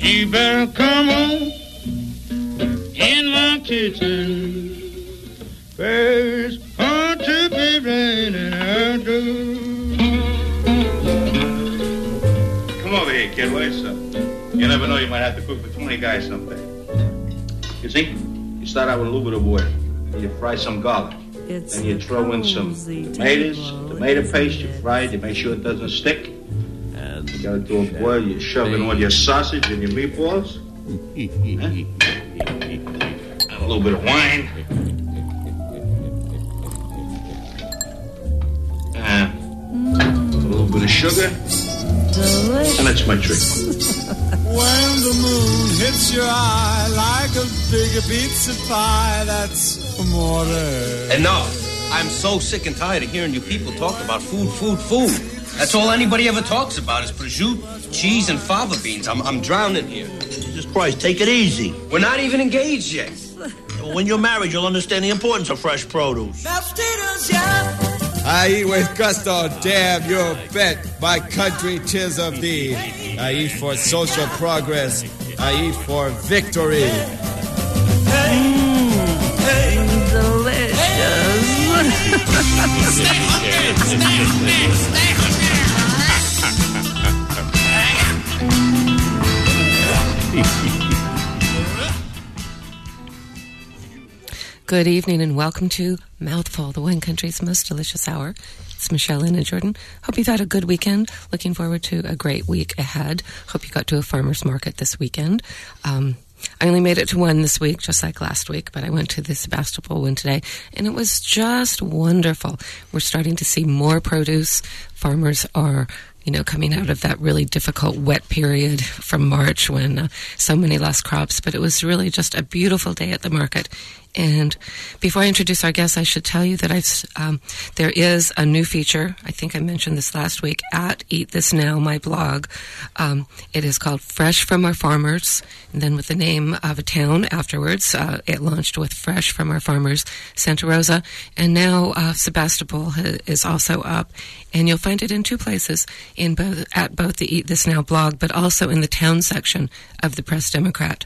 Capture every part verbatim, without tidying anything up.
You better come on in my kitchen. There's hard to be raining out. Come over here, kid. What's up? You never know, you might have to cook for twenty guys someday. You see, you start out with a little bit of oil. And you fry some garlic. It's then you throw in some tomatoes, tomato paste. You fry it. You make sure it doesn't stick. And you got it to a boil. You shove in all your sausage and your meatballs. Huh? A little bit of wine. Uh, a little bit of sugar. Delicious. And that's my trick. When the moon hits your eye like a big pizza pie, that's amore. Enough. I'm so sick and tired of hearing you people talk about food, food, food. That's all anybody ever talks about is prosciutto, cheese, and fava beans. I'm, I'm drowning here. Jesus Christ, take it easy. We're not even engaged yet. When you're married, you'll understand the importance of fresh produce. I eat with gusto, damn you bet. My country, 'tis of thee. I eat for social progress. I eat for victory. Mm, delicious. Stay hungry, stay hungry, stay hungry. Good evening and welcome to Mouthful, the Wine Country's most delicious hour. It's Michelle and Jordan. Hope you've had a good weekend. Looking forward to a great week ahead. Hope you got to a farmer's market this weekend. Um, I only made it to one this week, just like last week, but I went to the Sebastopol one today, and it was just wonderful. We're starting to see more produce. Farmers are, you know, coming out of that really difficult wet period from March when uh, so many lost crops, but it was really just a beautiful day at the market. And before I introduce our guests, I should tell you that I've, um, there is a new feature. I think I mentioned this last week at Eat This Now, my blog. Um, it is called Fresh from Our Farmers, and then with the name of a town afterwards. Uh, it launched with Fresh from Our Farmers, Santa Rosa, and now uh, Sebastopol is also up. And you'll find it in two places, in both at both the Eat This Now blog, but also in the town section of the Press Democrat.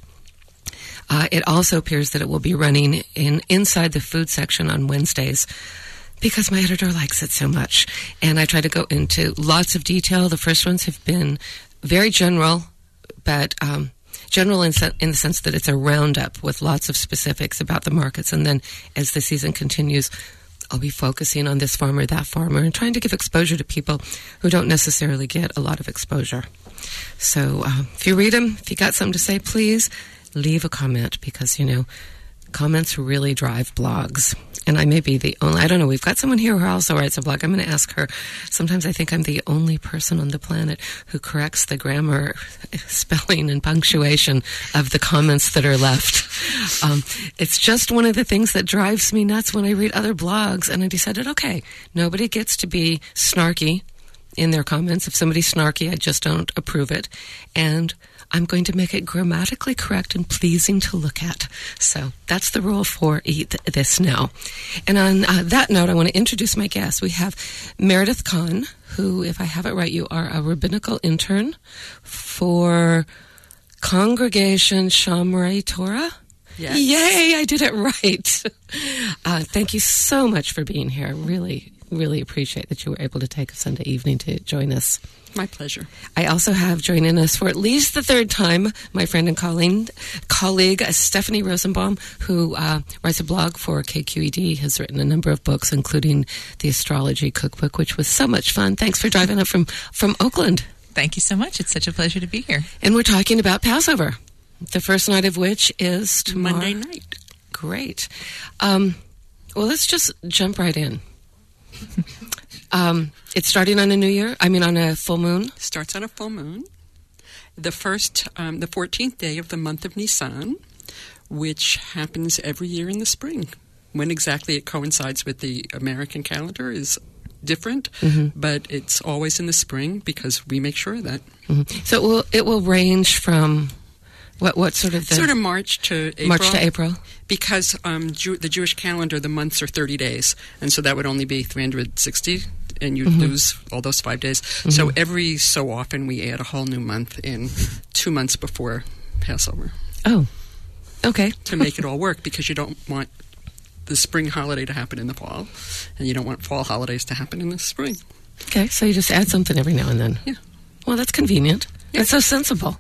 Uh, it also appears that it will be running in inside the food section on Wednesdays because my editor likes it so much. And I try to go into lots of detail. The first ones have been very general, but um, general in, se- in the sense that it's a roundup with lots of specifics about the markets. And then as the season continues, I'll be focusing on this farmer, that farmer, and trying to give exposure to people who don't necessarily get a lot of exposure. So uh, if you read them, if you got something to say, please leave a comment, because, you know, comments really drive blogs. And I may be the only, I don't know, we've got someone here who also writes a blog. I'm going to ask her. Sometimes I think I'm the only person on the planet who corrects the grammar, spelling, and punctuation of the comments that are left. Um, it's just one of the things that drives me nuts when I read other blogs. And I decided, okay, nobody gets to be snarky in their comments. If somebody's snarky, I just don't approve it. And I'm going to make it grammatically correct and pleasing to look at. So that's the rule for Eat This Now. And on uh, that note, I want to introduce my guests. We have Meredith Kahn, who, if I have it right, you are a rabbinical intern for Congregation Shamrei Torah. Yes. Yay, I did it right. uh, thank you so much for being here. Really, really appreciate that you were able to take a Sunday evening to join us. My pleasure. I also have joining us for at least the third time my friend and colleague, colleague Stephanie Rosenbaum, who uh, writes a blog for K Q E D, has written a number of books, including the Astrology Cookbook, which was so much fun. Thanks for driving up from, from Oakland. Thank you so much. It's such a pleasure to be here. And we're talking about Passover, the first night of which is tomorrow. Monday night. Great. Um, well, let's just jump right in. Um, it's starting on a new year. I mean, on a full moon. Starts on a full moon. The first, um, the fourteenth day of the month of Nisan, which happens every year in the spring. When exactly it coincides with the American calendar is different, mm-hmm. but it's always in the spring because we make sure of that. Mm-hmm. So it will, it will range from what what sort of the, sort of March to April. March to April. Because um, Jew, the Jewish calendar, the months are thirty days, and so that would only be three hundred sixty and you Mhm. lose all those five days. Mhm. So every so often we add a whole new month in two months before Passover. Oh, okay. To make it all work, because you don't want the spring holiday to happen in the fall, and you don't want fall holidays to happen in the spring. Okay, so you just add something every now and then. Yeah. Well, that's convenient. Yeah. That's so sensible.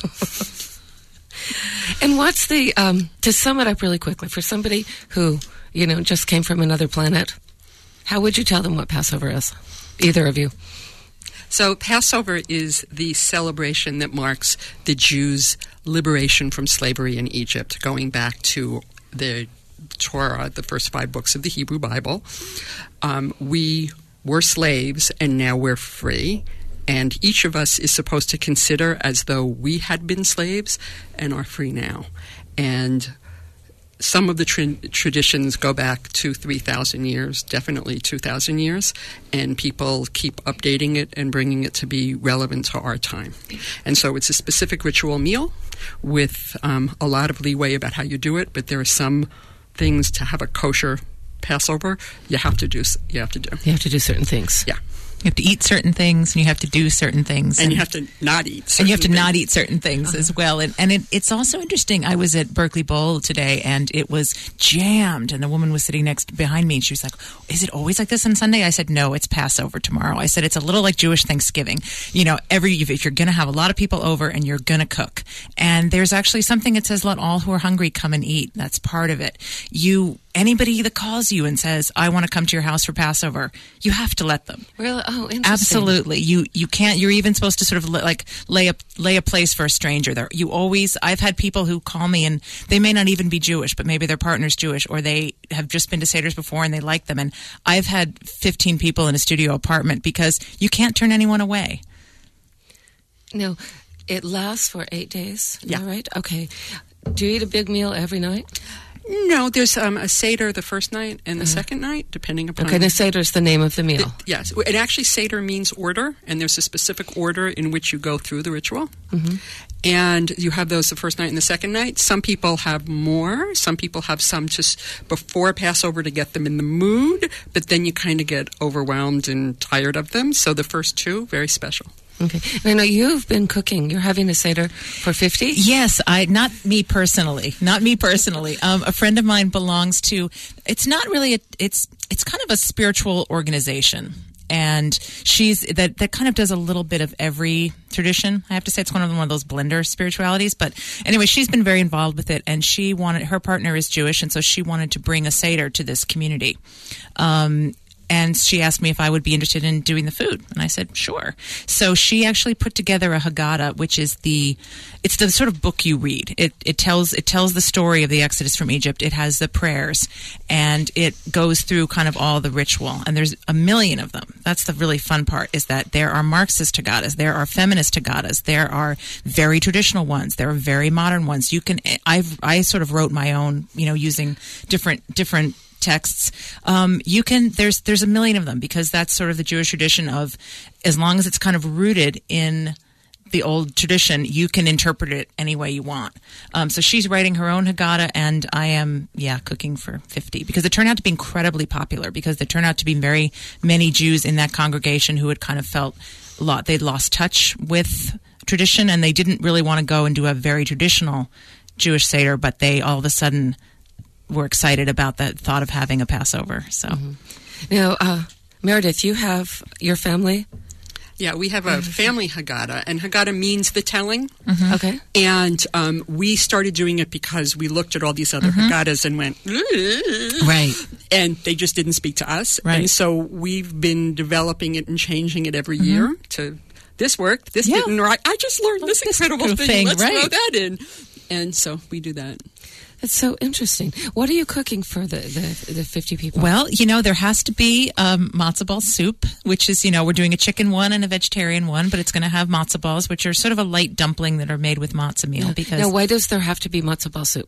And what's the, um, to sum it up really quickly, for somebody who, you know, just came from another planet, how would you tell them what Passover is? Either of you. So Passover is the celebration that marks the Jews' liberation from slavery in Egypt, going back to the Torah, the first five books of the Hebrew Bible. Um, we were slaves, and now we're free. And each of us is supposed to consider as though we had been slaves and are free now. And some of the tra- traditions go back to three thousand years, definitely two thousand years, and people keep updating it and bringing it to be relevant to our time. And so it's a specific ritual meal with um, a lot of leeway about how you do it, but there are some things to have a kosher Passover you have to do. You have to do. You have to do certain things. Yeah. You have to eat certain things, and you have to do certain things. And, and you have to not eat certain And you have to things. not eat certain things uh-huh. as well. And, and it, it's also interesting. I was at Berkeley Bowl today, and it was jammed. And the woman was sitting next behind me, and she was like, is it always like this on Sunday? I said, no, it's Passover tomorrow. I said, it's a little like Jewish Thanksgiving. You know, every if you're going to have a lot of people over and you're going to cook. And there's actually something that says, let all who are hungry come and eat. That's part of it. You... Anybody that calls you and says, I want to come to your house for Passover, you have to let them. Really? Oh, interesting. Absolutely. You you can't, you're even supposed to sort of like lay a, lay a place for a stranger there. You always, I've had people who call me and they may not even be Jewish, but maybe their partner's Jewish, or they have just been to Seder's before and they like them. And I've had fifteen people in a studio apartment because you can't turn anyone away. No, it lasts for eight days. Is Yeah. that right? Okay. Do you eat a big meal every night? No, there's um, a Seder the first night and the Uh-huh. second night, depending upon... Okay, the Seder is the name of the meal. The- yes. And actually, Seder means order, and there's a specific order in which you go through the ritual. Mm-hmm. And you have those the first night and the second night. Some people have more. Some people have some just before Passover to get them in the mood, but then you kind of get overwhelmed and tired of them. So the first two, very special. Okay. And I know you've been cooking. You're having a Seder for fifty? Yes, I not me personally, not me personally. Um, a friend of mine belongs to. It's not really. A, it's it's kind of a spiritual organization, and she's that that kind of does a little bit of every tradition. I have to say, it's one of one of those blender spiritualities. But anyway, she's been very involved with it, and she wanted her partner is Jewish, and so she wanted to bring a Seder to this community. Um, And she asked me if I would be interested in doing the food. And I said, sure. So she actually put together a Haggadah, which is the, it's the sort of book you read. It, it tells, it tells the story of the Exodus from Egypt. It has the prayers, and it goes through kind of all the ritual. And there's a million of them. That's the really fun part, is that there are Marxist Haggadahs, there are feminist Haggadahs, there are very traditional ones, there are very modern ones. You can, I've, I sort of wrote my own, you know, using different, different texts. Um, you can, there's, there's a million of them, because that's sort of the Jewish tradition of, as long as it's kind of rooted in the old tradition, you can interpret it any way you want. Um, so she's writing her own Haggadah, and I am, yeah, cooking for fifty, because it turned out to be incredibly popular, because there turned out to be very many Jews in that congregation who had kind of felt a lot, they'd lost touch with tradition, and they didn't really want to go and do a very traditional Jewish Seder, but they all of a sudden were excited about the thought of having a Passover. So, mm-hmm. Now, uh, Meredith, you have your family. Yeah, we have a family Haggadah, and Haggadah means the telling. Mm-hmm. Okay. And um, we started doing it because we looked at all these other mm-hmm. Haggadahs and went, ugh. Right. And they just didn't speak to us. Right. And so we've been developing it and changing it every mm-hmm. year to, this worked, this yeah. didn't, right? I just learned this, this incredible thing. thing. Let's right. throw that in. And so we do that. It's so interesting. What are you cooking for the, the, the fifty people? Well, you know, there has to be um, matzo ball soup, which is, you know, we're doing a chicken one and a vegetarian one, but it's going to have matzo balls, which are sort of a light dumpling that are made with matzah meal. Yeah. Because Now, why does there have to be matzo ball soup?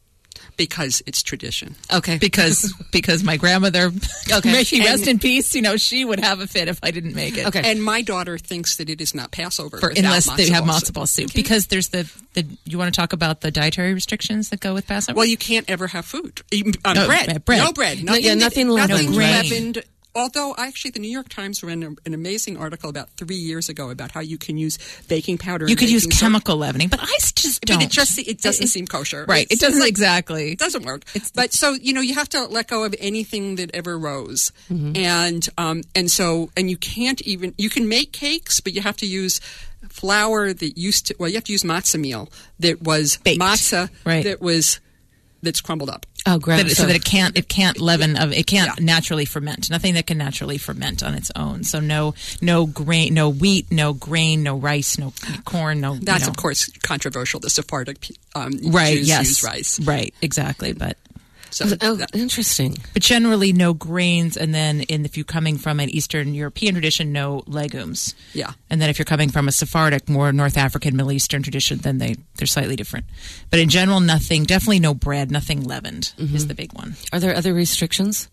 Because it's tradition. Okay. Because because my grandmother, okay. may she rest And- in peace, you know, she would have a fit if I didn't make it. Okay. And my daughter thinks that it is not Passover For, without unless they matzo have ball matzo soup. ball soup. Okay. Because there's the, the, you want to talk about the dietary restrictions that go with Passover? Well, you can't ever have food. Even, um, No, bread. bread. No bread. No, yeah, nothing leavened, Nothing right. leavened. Although, actually, the New York Times ran a, an amazing article about three years ago about how you can use baking powder. You and could use baking chemical soda. leavening, but I just I don't. mean, it just it doesn't It- seem kosher, Right. It's- It doesn't it's like- exactly. It doesn't work. But so you know, you have to let go of anything that ever rose, Mm-hmm. and um, and so and you can't even you can make cakes, but you have to use flour that used to. Well, you have to use matzah meal that was Baked. matzah Right. that was that's crumbled up. Oh, ground. That it- so that it can't it can't leaven of it can't Yeah. naturally ferment. Nothing that can naturally ferment on its own. So no no grain, no wheat, no grain, no rice, no corn, no. That's you know. of course controversial. The Sephardic um, right. Jews yes. use rice. Right. Exactly. But So Oh, that- interesting. but generally no grains, and then in if you're coming from an Eastern European tradition, no legumes. yeah. And then if you're coming from a Sephardic, more North African, Middle Eastern tradition, then they, they're slightly different. But in general, nothing, definitely no bread, nothing leavened is the big one. Are there other restrictions?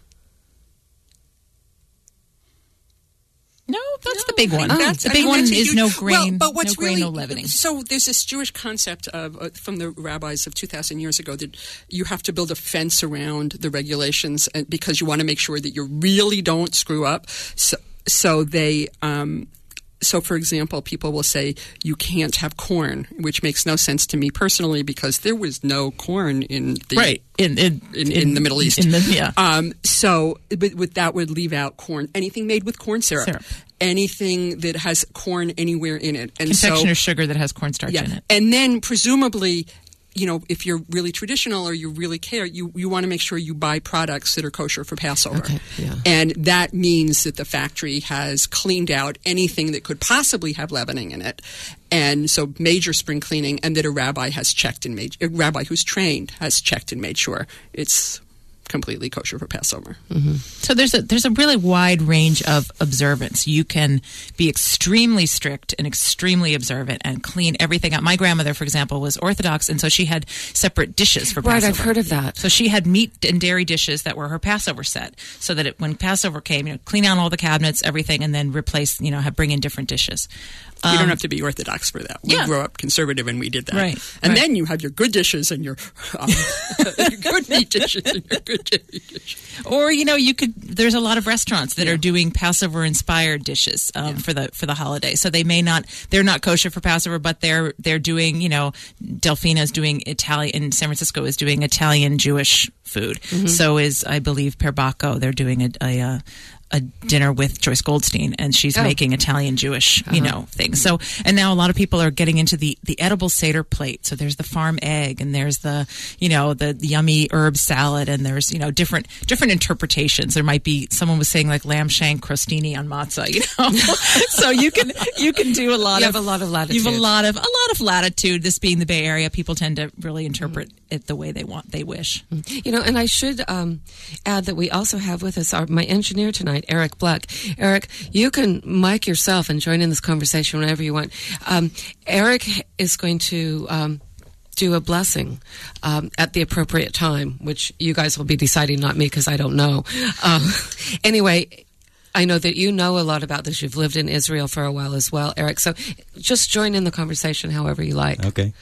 No, that's the big one. I think that's- the I big mean, one that's a is huge- no grain, Well, but what's no grain, really no leavening. so there's this Jewish concept of uh, from the rabbis of two thousand years ago that you have to build a fence around the regulations and, because you want to make sure that you really don't screw up. So, so they. Um, So, for example, people will say you can't have corn, which makes no sense to me personally because there was no corn in the Right. In, in, in, in the Middle East. In the, yeah. Um, so, but, but that would leave out corn. Anything made with corn syrup. Syrup. Anything that has corn anywhere in it. And Confectioner's so, sugar that has cornstarch yeah. in it. And then presumably, you know, if you're really traditional or you really care, you, you want to make sure you buy products that are kosher for Passover. Okay, yeah. And that means that the factory has cleaned out anything that could possibly have leavening in it. And so major spring cleaning, and that a rabbi has checked and made, a rabbi who's trained has checked and made sure it's completely kosher for Passover. So there's a there's a really wide range of observance. You can be extremely strict and extremely observant and clean everything out. My grandmother, for example, was Orthodox, and so she had separate dishes for Right, Passover. I've heard of that. So she had meat and dairy dishes that were her Passover set, so that it, when Passover came, you know, clean out all the cabinets, everything, and then replace, you know, have bring in different dishes. You Um, don't have to be Orthodox for that. We yeah. grew up conservative and we did that. Right, And right. then you have your good dishes and your, um, your good meat dishes and your good dairy dishes. Or you know, you could. There's a lot of restaurants that are doing Passover-inspired dishes um, for the for the holiday. So they may not. They're not kosher for Passover, but they're they're doing. You know, Delfina's doing Italian. In San Francisco is doing Italian Jewish food. So is I believe Perbacco. They're doing a. a, uh a dinner with Joyce Goldstein, and she's Oh. making Italian Jewish, you know, things. So, and now a lot of people are getting into the, the edible Seder plate. So there's the farm egg, and there's the, you know, the, the yummy herb salad, and there's, you know, different different interpretations. There might be someone was saying like lamb shank crostini on matzah, you know. So you can you can do a lot You of have a lot of latitude. You have a lot of a lot of latitude. This being the Bay Area, people tend to really interpret it the way they want, they wish. You know, and I should um, add that we also have with us our, my engineer tonight, Eric Black. Eric, you can mic yourself and join in this conversation whenever you want. Um, Eric is going to um, do a blessing um, at the appropriate time, which you guys will be deciding, not me, because I don't know. Um, anyway, I know that you know a lot about this. You've lived in Israel for a while as well, Eric. So just join in the conversation however you like. Okay.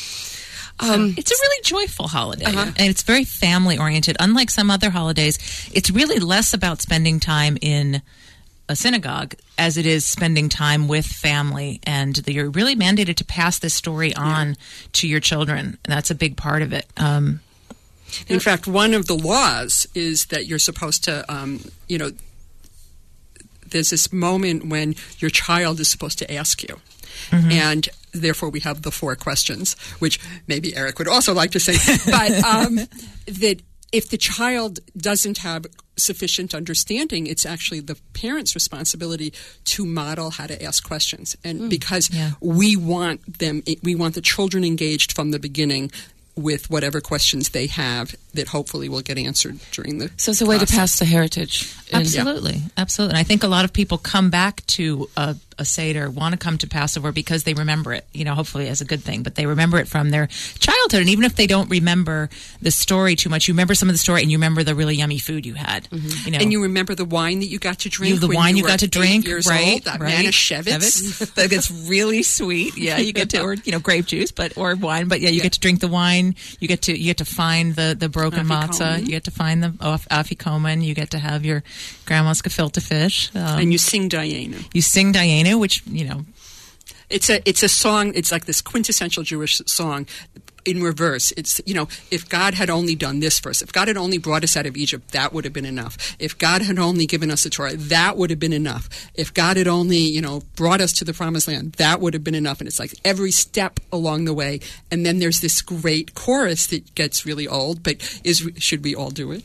Um, It's a really joyful holiday, Uh-huh. and it's very family oriented. Unlike some other holidays, it's really less about spending time in a synagogue as it is spending time with family, and that you're really mandated to pass this story on to your children, and that's a big part of it. Um, In fact, one of the laws is that you're supposed to, um, you know, there's this moment when your child is supposed to ask you. And therefore, we have the four questions, which maybe Eric would also like to say. But um, that if the child doesn't have sufficient understanding, it's actually the parent's responsibility to model how to ask questions. And because yeah. we want them, we want the children engaged from the beginning with whatever questions they have that hopefully will get answered during the so it's a way to process. pass the heritage. And- Absolutely, absolutely. And I think a lot of people come back to a, a Seder, want to come to Passover because they remember it, you know, hopefully as a good thing, but they remember it from their childhood. And even if they don't remember the story too much, you remember some of the story and you remember the really yummy food you had. You know, And you remember the wine that you got to drink. You, the when wine you were got to eight drink, years right? Old, that right. Manischewitz. that gets really sweet. Yeah, you get to, or you know, grape juice, but or wine. But yeah, you Yeah. get to drink the wine. You get to you get to find the the broken matzah. You get to find the oh, afikoman. You get to have your grandma's gefilte fish. Um, and you sing Dayenu. You sing Dayenu, which, you know... It's a it's a song. It's like this quintessential Jewish song in reverse. It's, you know, if God had only done this for us, if God had only brought us out of Egypt, that would have been enough. If God had only given us the Torah, that would have been enough. If God had only, you know, brought us to the promised land, that would have been enough. And it's like every step along the way. And then there's this great chorus that gets really old, but is should we all do it?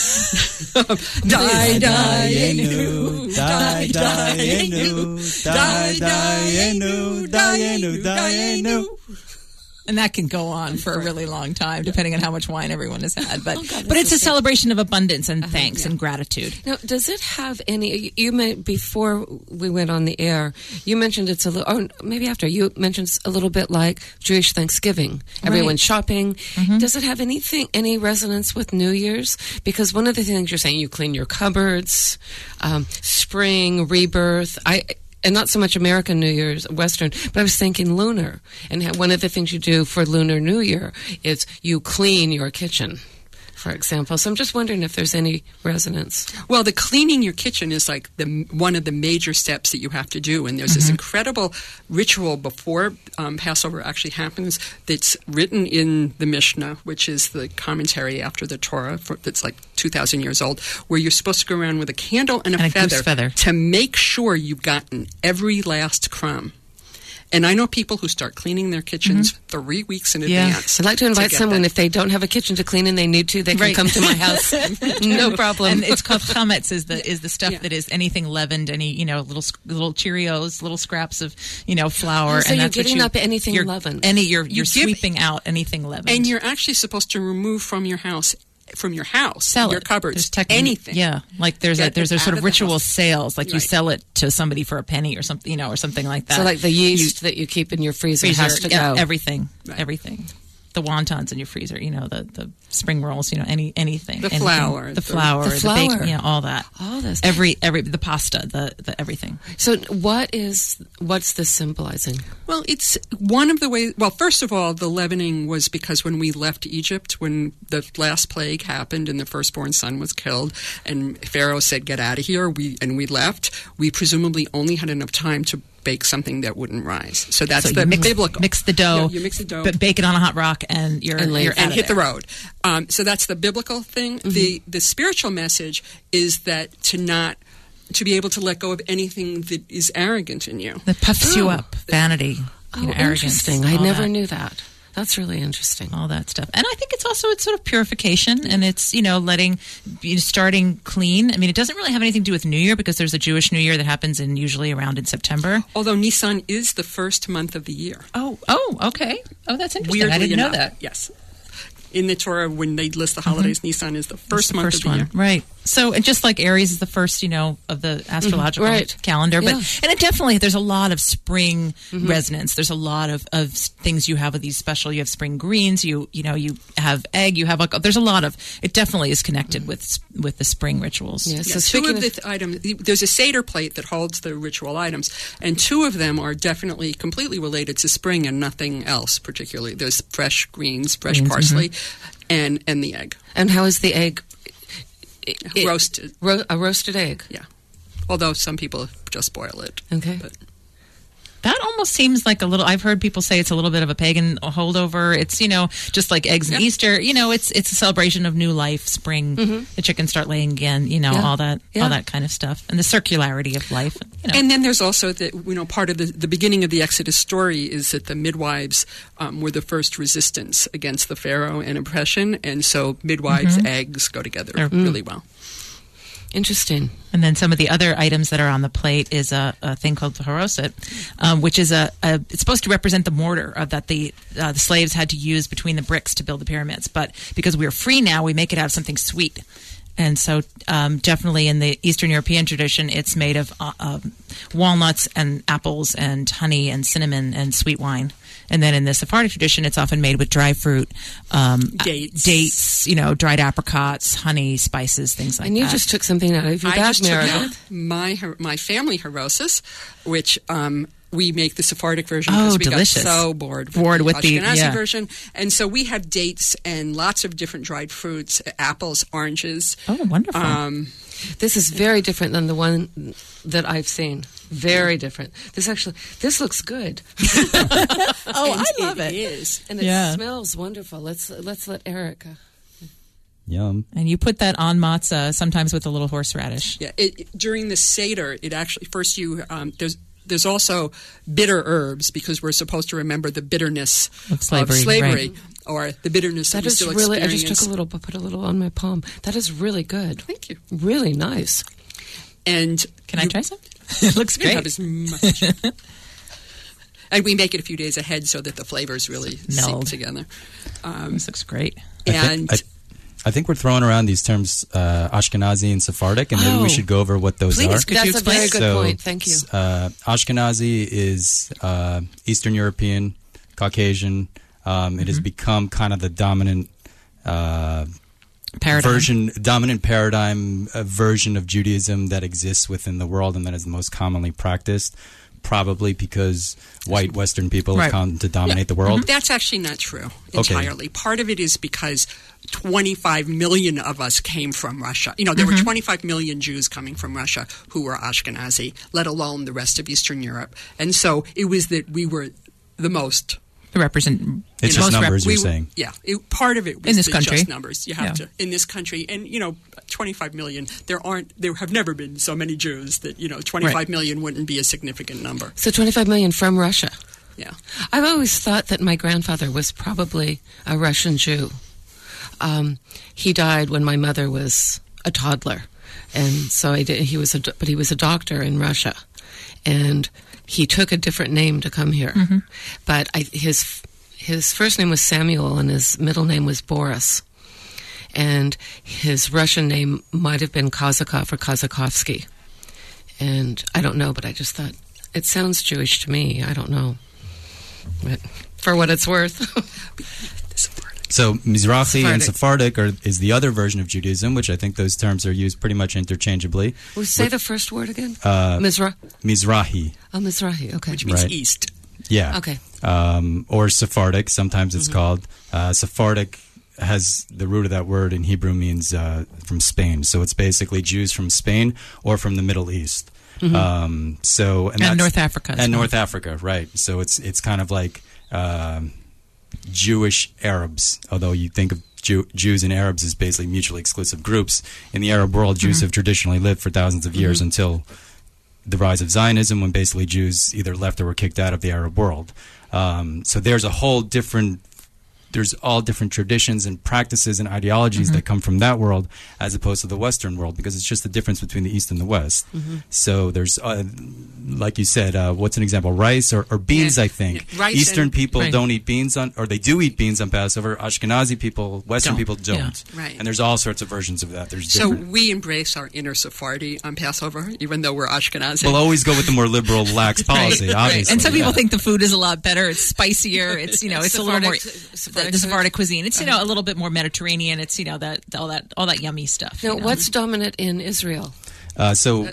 Die, Dayenu, die, Dayenu, die, Dayenu, Dayenu, Dayenu. And that can go on for a really long time, depending on how much wine everyone has had. But Oh, God, but it's so a celebration of abundance and Uh-huh, thanks yeah. and gratitude. Now, does it have any? You may, before we went on the air, you mentioned it's a little, or maybe after you mentioned it's a little bit like Jewish Thanksgiving. Everyone's shopping. Mm-hmm. Does it have anything, any resonance with New Year's? Because one of the things you're saying, you clean your cupboards, um, spring, rebirth. I. And not so much American New Year's, Western, but I was thinking lunar. And ha- one of the things you do for Lunar New Year is you clean your kitchen, for example. So I'm just wondering if there's any resonance. Well, the cleaning your kitchen is like the one of the major steps that you have to do. And there's this incredible ritual before um, Passover actually happens that's written in the Mishnah, which is the commentary after the Torah for, that's like two thousand years old, where you're supposed to go around with a candle and a, And a feather, goose feather to make sure you've gotten every last crumb. And I know people who start cleaning their kitchens mm-hmm. three weeks in Yeah. advance. I'd like to invite to someone, that. if they don't have a kitchen to clean and they need to, they can Right. come to my house. No problem. And it's called chametz, is the is the stuff Yeah. that is anything leavened, any you know little little Cheerios, little scraps of you know flour. Oh, so and you're that's what getting you, up anything you're, leavened. Any you're You you're give- sweeping out anything leavened. And you're actually supposed to remove from your house, from your house, sell your it. cupboards, There's tech- anything. Yeah, like there's a Get there's it a sort out of of the ritual house. sales, like you Right. sell it to somebody for a penny or something, you know, or something like that. So like the yeast that you keep in your freezer, freezer, has to yeah, go. everything, Right. everything. The wontons in your freezer, you know, the, the spring rolls, you know, any anything. The anything. flour, the the- flour, The the, flour. bacon, yeah, all that. All this. Every every the pasta, the, the everything. So what is, what's this symbolizing? Well, it's one of the ways. Well, first of all, the leavening was because when we left Egypt, when the last plague happened and the firstborn son was killed, and Pharaoh said, "Get out of here," we and we left. We presumably only had enough time to bake something that wouldn't rise. So that's So the you mix, biblical. mix the dough, Yeah, you mix the dough. but bake it on a hot rock, and you're, And lay you're it out and of hit the there. road. Um, so that's the biblical thing. The the spiritual message is that to not to be able to let go of anything that is arrogant in you. That puffs you Oh. up, vanity, Oh, you know, arrogance. interesting. I all never that. knew that. That's really interesting. all that stuff. And I think it's also it's sort of purification, and it's you know letting you know, starting clean. I mean, it doesn't really have anything to do with New Year because there's a Jewish New Year that happens in usually around in September. Although Nisan is the first month of the year. Oh, oh, okay. Oh, that's interesting. Weirdly I didn't know enough, that. Yes. In the Torah, when they list the holidays, Nisan is the first It's the month first of the one, year. right? So, and just like Aries is the first, you know, of the astrological right. calendar, but Yeah. and it definitely there's a lot of spring resonance. There's a lot of, of things you have with these special. You have spring greens. You you know you have egg. You have like there's a lot of it. Definitely is connected with s- with the spring rituals. Yes. Yeah, So two speaking of of- the th- items, there's a Seder plate that holds the ritual items, and two of them are definitely completely related to spring and nothing else particularly. There's fresh greens, fresh Greens, parsley, and, and the egg. And how is the egg? It- Roasted, Ro- a roasted egg. yeah. Although some people just boil it. Okay. But That almost seems like a little. I've heard people say it's a little bit of a pagan holdover. It's you know just like eggs and Yeah. Easter. You know, it's it's a celebration of new life, spring. The chickens start laying again. You know, Yeah. all that Yeah. all that kind of stuff, and the circularity of life. You know. And then there's also the you know part of the, the beginning of the Exodus story is that the midwives um, were the first resistance against the Pharaoh and oppression, and so midwives' eggs go together really well. Interesting. And then some of the other items that are on the plate is a, a thing called the haroset, um, which is a, a it's supposed to represent the mortar uh, that the uh, the slaves had to use between the bricks to build the pyramids. But because we're free now, we make it out of something sweet. And so, um, definitely in the Eastern European tradition, it's made of uh, um, walnuts and apples and honey and cinnamon and sweet wine. And then in the Sephardic tradition, it's often made with dry fruit, um, Dates. dates, you know, dried apricots, honey, spices, things like And you that. just took something out of your I bag, just took Meredith. out my her- my family herosis, which um, we make the Sephardic version Oh, because we delicious. got so bored, Bored with with the the- Ashkenazi yeah. version. And so we have dates and lots of different dried fruits, apples, oranges. Oh, wonderful. Um, This is very different than the one that I've seen. Very different. This actually, this looks good. oh, and I love it. It is. And it Yeah. smells wonderful. Let's let's let Eric. Uh, Yum. And you put that on matzah, sometimes with a little horseradish. Yeah, it, it- during the Seder, it actually first you um, there's there's also bitter herbs because we're supposed to remember the bitterness Of slavery, slavery right. or the bitterness that, that we is still really. I experience. just took a little, put a little on my palm. That is really good. Thank you. Really nice. And Can I you- try some? It looks You can great. have as much. And we make it a few days ahead so that the flavors really Meld. seep together. Um, This looks great. I thi- and I, I think we're throwing around these terms uh, Ashkenazi and Sephardic, and maybe Oh. we should go over what those Please, are. could That's you a explain? very good So, point. Thank you. Uh, Ashkenazi is uh, Eastern European, Caucasian. Um, it has become kind of the dominant uh, Paradigm. version, dominant paradigm uh, version of Judaism that exists within the world and that is the most commonly practiced. Probably because white Western people Right. have come to dominate the world. that's actually not true Okay. entirely. Part of it is because twenty-five million of us came from Russia. You know, there were twenty-five million Jews coming from Russia who were Ashkenazi, let alone the rest of Eastern Europe. And so it was that we were the most. Represent. It's you know, just most numbers, we you're were- saying. Yeah, it, part of it was In this the country. just numbers. You have Yeah. to in this country, and you know, twenty-five million. There aren't. There have never been so many Jews that you know, twenty-five million wouldn't be a significant number. So twenty-five million from Russia. Yeah. I've always thought that my grandfather was probably a Russian Jew. Um, he died when my mother was a toddler, and so I did, he was, a, do- but he was a doctor in Russia, and he took a different name to come here. But I, his his first name was Samuel, and his middle name was Boris, and his Russian name might have been Kazakov or Kazakovsky, and I don't know, but I just thought it sounds Jewish to me. I don't know. But for what it's worth. So Mizrahi and Sephardic. Sephardic are, is the other version of Judaism, which I think those terms are used pretty much interchangeably. Well, say the first word again. Uh, Mizra. Mizrahi, Oh, Mizrahi. Okay. Which means Right. east. yeah. Okay. Um, or Sephardic, sometimes it's called. Uh, Sephardic has the root of that word in Hebrew means uh, from Spain. So it's basically Jews from Spain or from the Middle East. Um, so and, And that's- North Africa as and well. North Africa, right? So it's it's kind of like um Jewish Arabs, although you think of Jew, Jews and Arabs as basically mutually exclusive groups. In the Arab world, Jews have traditionally lived for thousands of years until the rise of Zionism, when basically Jews either left or were kicked out of the Arab world. Um, so there's a whole different. There's all different traditions and practices and ideologies that come from that world as opposed to the Western world, because it's just the difference between the East and the West. So there's, uh, like you said, uh, what's an example? Rice or, or beans, Yeah. I think. Yeah, rice Eastern and- people Right. don't eat beans on, or they do eat beans on Passover. Ashkenazi people, Western Don't. people don't. Yeah. Right. And there's all sorts of versions of that. There's So different. we embrace our inner Sephardi on Passover, even though we're Ashkenazi. We'll always go with the more liberal, lax policy, Right. obviously. And some people yeah. think the food is a lot better. It's spicier. It's, you know, it's a little more Sephardic- the, Sephardic the Sephardic cuisine. It's, you know, a little bit more Mediterranean. It's, you know, that all that all that yummy stuff. Now, you know? what's dominant in Israel? Uh, so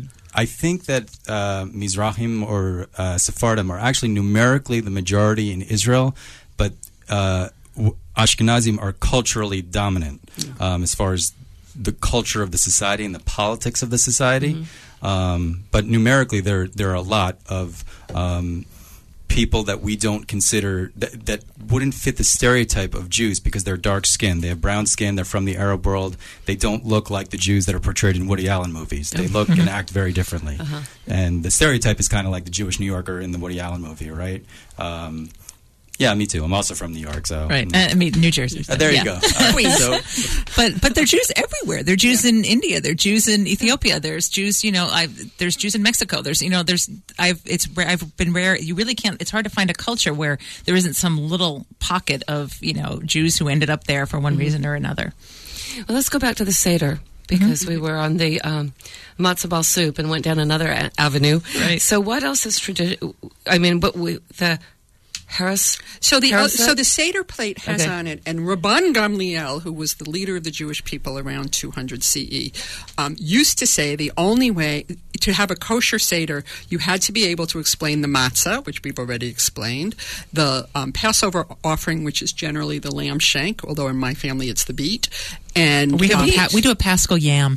I think that uh, Mizrahim or uh, Sephardim are actually numerically the majority in Israel, but uh, w- Ashkenazim are culturally dominant um, as far as the culture of the society and the politics of the society. Um, but numerically, there there are a lot of um, people that we don't consider that, that wouldn't fit the stereotype of Jews because they're dark skinned. They have brown skin. They're from the Arab world. They don't look like the Jews that are portrayed in Woody Allen movies. They look and act very differently. And the stereotype is kind of like the Jewish New Yorker in the Woody Allen movie, right? Um, yeah, me too. I'm also from New York, so Right. mm. Uh, I mean, New Jersey. Uh, there Yeah. you go. All right, so, But but they're Jews everywhere. They're Jews in India. They're Jews in Ethiopia. There's Jews, you know. I've, there's Jews in Mexico. There's you know. There's I've it's rare- I've been rare. You really can't. It's hard to find a culture where there isn't some little pocket of you know Jews who ended up there for one reason or another. Well, let's go back to the Seder, because we were on the um, matzo ball soup and went down another a- avenue. Right. So what else is tradition? I mean, but we, the Harris. So the uh, Harris so the Seder plate has Okay. on it, and Rabban Gamliel, who was the leader of the Jewish people around two hundred C E, um, used to say the only way to have a kosher Seder, you had to be able to explain the matzah, which we've already explained, the um, Passover offering, which is generally the lamb shank, although in my family it's the beet, and We, have um, a pa- we do a Paschal yam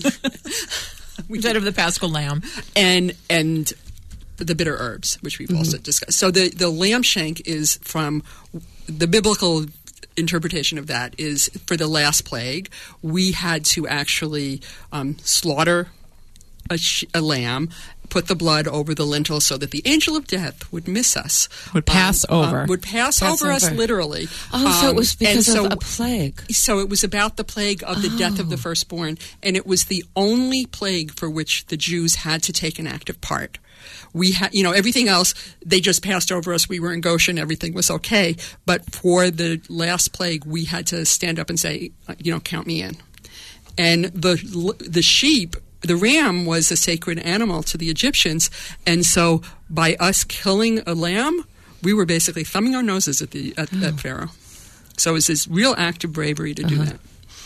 instead of the Paschal lamb. and and the bitter herbs, which we've also discussed. So the, the lamb shank is from the biblical interpretation of that is for the last plague. We had to actually um, slaughter a, sh- a lamb, put the blood over the lintel so that the angel of death would miss us. Would pass Um, over. Um, would pass, Pass over, us over. literally. Oh, so it Um, was because and of so- a plague. so it was about the plague of the death of the firstborn, and it was the only plague for which the Jews had to take an active part. We had, you know, everything else they just passed over us. We were in Goshen, everything was okay. But for the last plague, we had to stand up and say, you know, count me in. And the the sheep, the ram, was a sacred animal to the Egyptians, and so by us killing a lamb, we were basically thumbing our noses at the at, at Pharaoh. So it was this real act of bravery to do Uh-huh. that.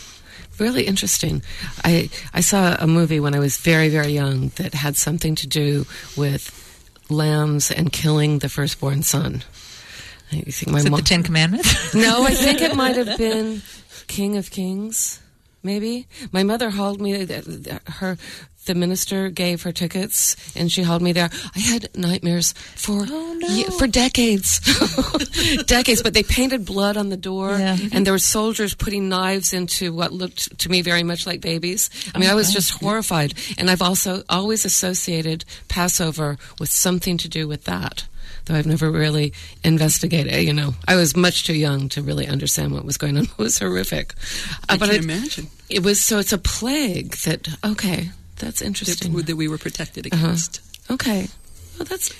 Really interesting. I I saw a movie when I was very, very young that had something to do with lambs and killing the firstborn son. I think my Is it mom. the Ten Commandments? No, I think it might have been King of Kings. Maybe my mother hauled me. Her the minister gave her tickets, and she hauled me there. I had nightmares for Oh, no. ye- for decades, decades. But they painted blood on the door, Yeah. and there were soldiers putting knives into what looked to me very much like babies. I mean, Oh, I was God. just horrified, and I've also always associated Passover with something to do with that. Though I've never really investigated, you know, I was much too young to really understand what was going on. It was horrific. I Uh, but can it, imagine it was so. It's a plague that. Okay, that's interesting. that, that we were protected Uh-huh. against. Okay, well, that's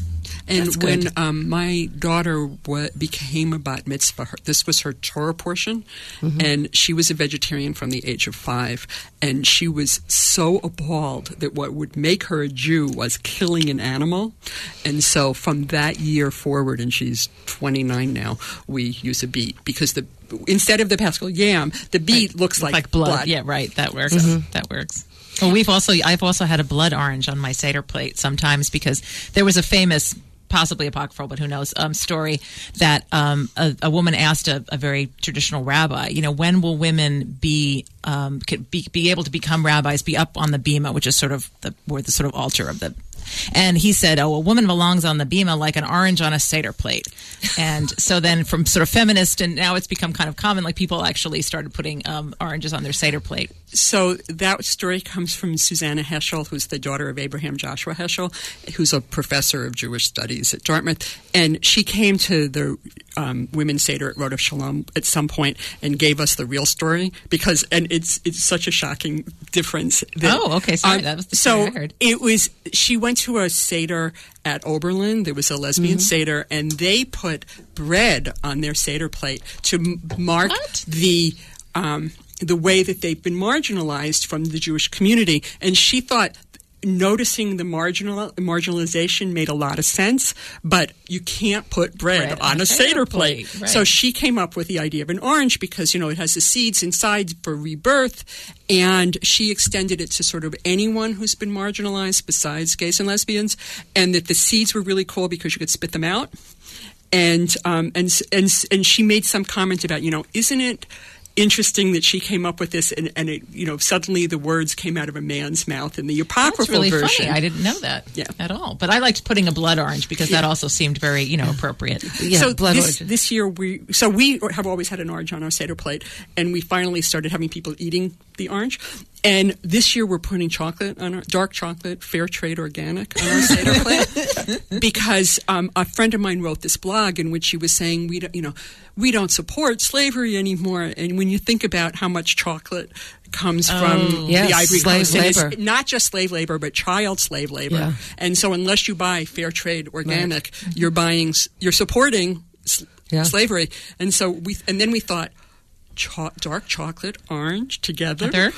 And That's when good. um, my daughter wa became a bat mitzvah, her, this was her Torah portion, Mm-hmm. and she was a vegetarian from the age of five. And she was so appalled that what would make her a Jew was killing an animal. And so from that year forward, and she's twenty-nine now, we use a beet because the instead of the Paschal yam, the beet looks like, like blood. Yeah, right. That works. Mm-hmm. That works. Well, we've also I've also had a blood orange on my Seder plate sometimes because there was a famous, possibly apocryphal, but who knows, um, story that um, a, a woman asked a, a very traditional rabbi, you know, when will women be, um, could be be able to become rabbis, be up on the bima, which is sort of the where the sort of altar of the. And he said, oh, a woman belongs on the bima like an orange on a Seder plate. And so then from sort of feminist, and now it's become kind of common, like people actually started putting um, oranges on their Seder plate. So that story comes from Susanna Heschel, who's the daughter of Abraham Joshua Heschel, who's a professor of Jewish studies at Dartmouth. And she came to the um, Women's Seder at Rodef Shalom at some point and gave us the real story because, and it's it's such a shocking difference. That, Oh, okay, sorry, um, that was the so story I heard. it was. She went to a Seder at Oberlin. There was a lesbian Seder, and they put bread on their Seder plate to m- mark What? the. Um, the way that they've been marginalized from the Jewish community. And she thought noticing the marginal marginalization made a lot of sense, but you can't put bread, Bread on a Seder plate. plate, right. So she came up with the idea of an orange because, you know, it has the seeds inside for rebirth, and she extended it to sort of anyone who's been marginalized besides gays and lesbians, and that the seeds were really cool because you could spit them out. And um, and and and she made some comment about, you know, isn't it interesting that she came up with this, and, and it, you know, suddenly the words came out of a man's mouth in the apocryphal That's really version. funny. I didn't know that Yeah. at all. But I liked putting a blood orange because that Yeah. also seemed very, you know, appropriate. yeah. so blood this, oranges. this year we so we have always had an orange on our Seder plate, and we finally started having people eating the orange. And this year we're putting chocolate on our dark chocolate, fair trade organic on our Seder plate because um, a friend of mine wrote this blog in which she was saying we don't, you know, we don't support slavery anymore. And when you think about how much chocolate comes from Yes, the Ivory slave Coast, and it's labor. not just slave labor, but child slave labor. Yeah. And so unless you buy fair trade organic, you're buying, s- you're supporting s- Yeah. slavery. And so we, and then we thought, cho- dark chocolate, orange together. There?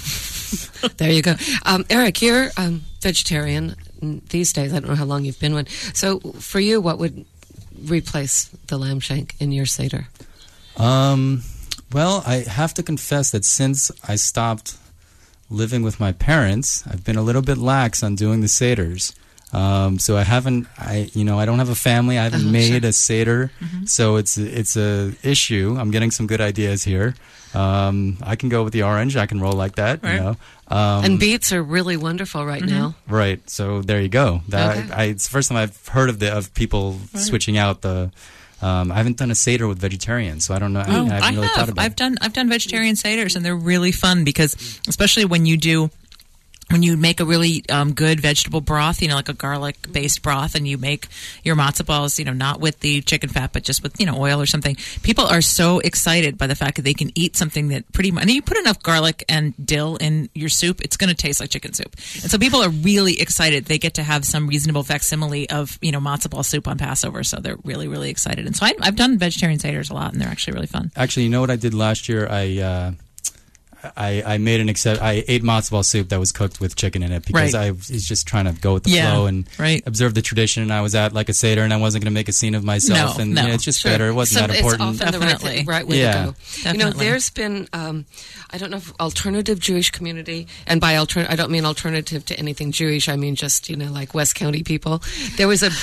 There you go. Um, Eric, you're um, vegetarian these days. I don't know how long you've been one. So for you, what would replace the lamb shank in your Seder? Um, well, I have to confess that since I stopped living with my parents, I've been a little bit lax on doing the Seders. Um, so I haven't, I you know, I don't have a family. I haven't Uh-huh, made sure. a Seder, Mhm. so it's it's a issue. I'm getting some good ideas here. Um, I can go with the orange. I can roll like that. Right. You know, um, And beets are really wonderful right now. right. So there you go. That Okay. I, it's the first time I've heard of the of people Right. switching out the. Um, I haven't done a Seder with vegetarians, so I don't know. I, Oh, I haven't I really have. thought about I've it. done I've done vegetarian seders, and they're really fun because, especially when you do. When you make a really um, good vegetable broth, you know, like a garlic-based broth, and you make your matzo balls, you know, not with the chicken fat, but just with, you know, oil or something, people are so excited by the fact that they can eat something that pretty much, and you put enough garlic and dill in your soup, it's going to taste like chicken soup. And so people are really excited. They get to have some reasonable facsimile of, you know, matzo ball soup on Passover, so they're really, really excited. And so I, I've done vegetarian seders a lot, and they're actually really fun. Actually, you know what I did last year? I uh, I, I made an accept. I ate matzo ball soup that was cooked with chicken in it because Right. I was just trying to go with the Yeah, flow and right. observe the tradition. And I was at like a Seder, and I wasn't going to make a scene of myself. No, and no. you know, it's just Sure. better. It wasn't So that important. It's often the right, Definitely. right way Yeah. to go. You know, Definitely. there's been, um, I don't know if alternative Jewish community, and by altern- I don't mean alternative to anything Jewish, I mean just, you know, like West County people. There was a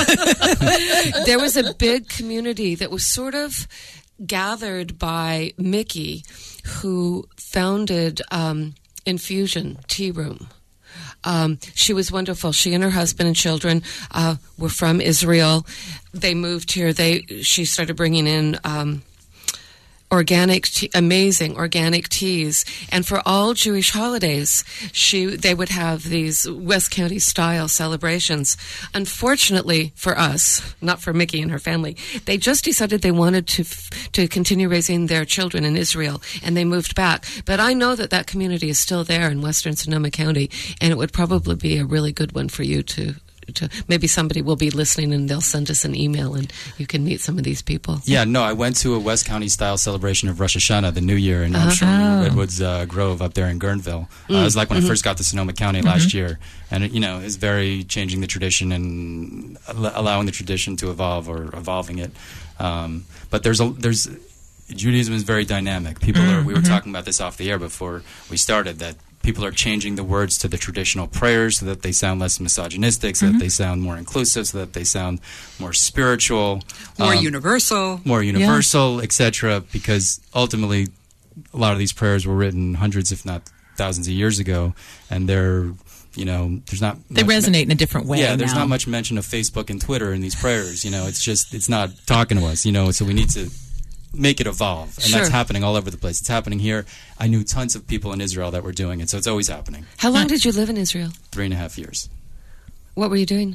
big, there was a big community that was sort of gathered by Mickey, who founded um, Infusion Tea Room. Um, she was wonderful. She and her husband and children uh, were from Israel. They moved here. They she started bringing in um, organic, tea, amazing organic teas, and for all Jewish holidays, she they would have these West County style celebrations. Unfortunately for us, not for Mickey and her family, they just decided they wanted to f- to continue raising their children in Israel, and they moved back. But I know that that community is still there in Western Sonoma County, and it would probably be a really good one for you to. To, maybe somebody will be listening and they'll send us an email and you can meet some of these people. Yeah, no, I went to a West County style celebration of Rosh Hashanah, the New Year, in Uh-huh. Armstrong Oh. Redwoods uh, Grove up there in Guerneville. Uh, Mm. it was like when Mhm. I first got to Sonoma County last year, and it, you know, it's very changing the tradition and al- allowing the tradition to evolve or evolving it. Um, but there's a there's Judaism is very dynamic. People are. We were Mhm. talking about this off the air before we started that. People are changing the words to the traditional prayers so that they sound less misogynistic, so Mhm. that they sound more inclusive, so that they sound more spiritual, More um, universal. more universal, et cetera. Because ultimately, a lot of these prayers were written hundreds, if not thousands, of years ago, and they're, you know, there's not They much resonate in a different way Yeah, there's now. not much mention of Facebook and Twitter in these prayers. You know, it's just it's not talking to us. You know, so we need to make it evolve, and Sure. that's happening all over the place. It's happening here. I knew tons of people in Israel that were doing it, so it's always happening. How long did you live in Israel? Three and a half years. What were you doing?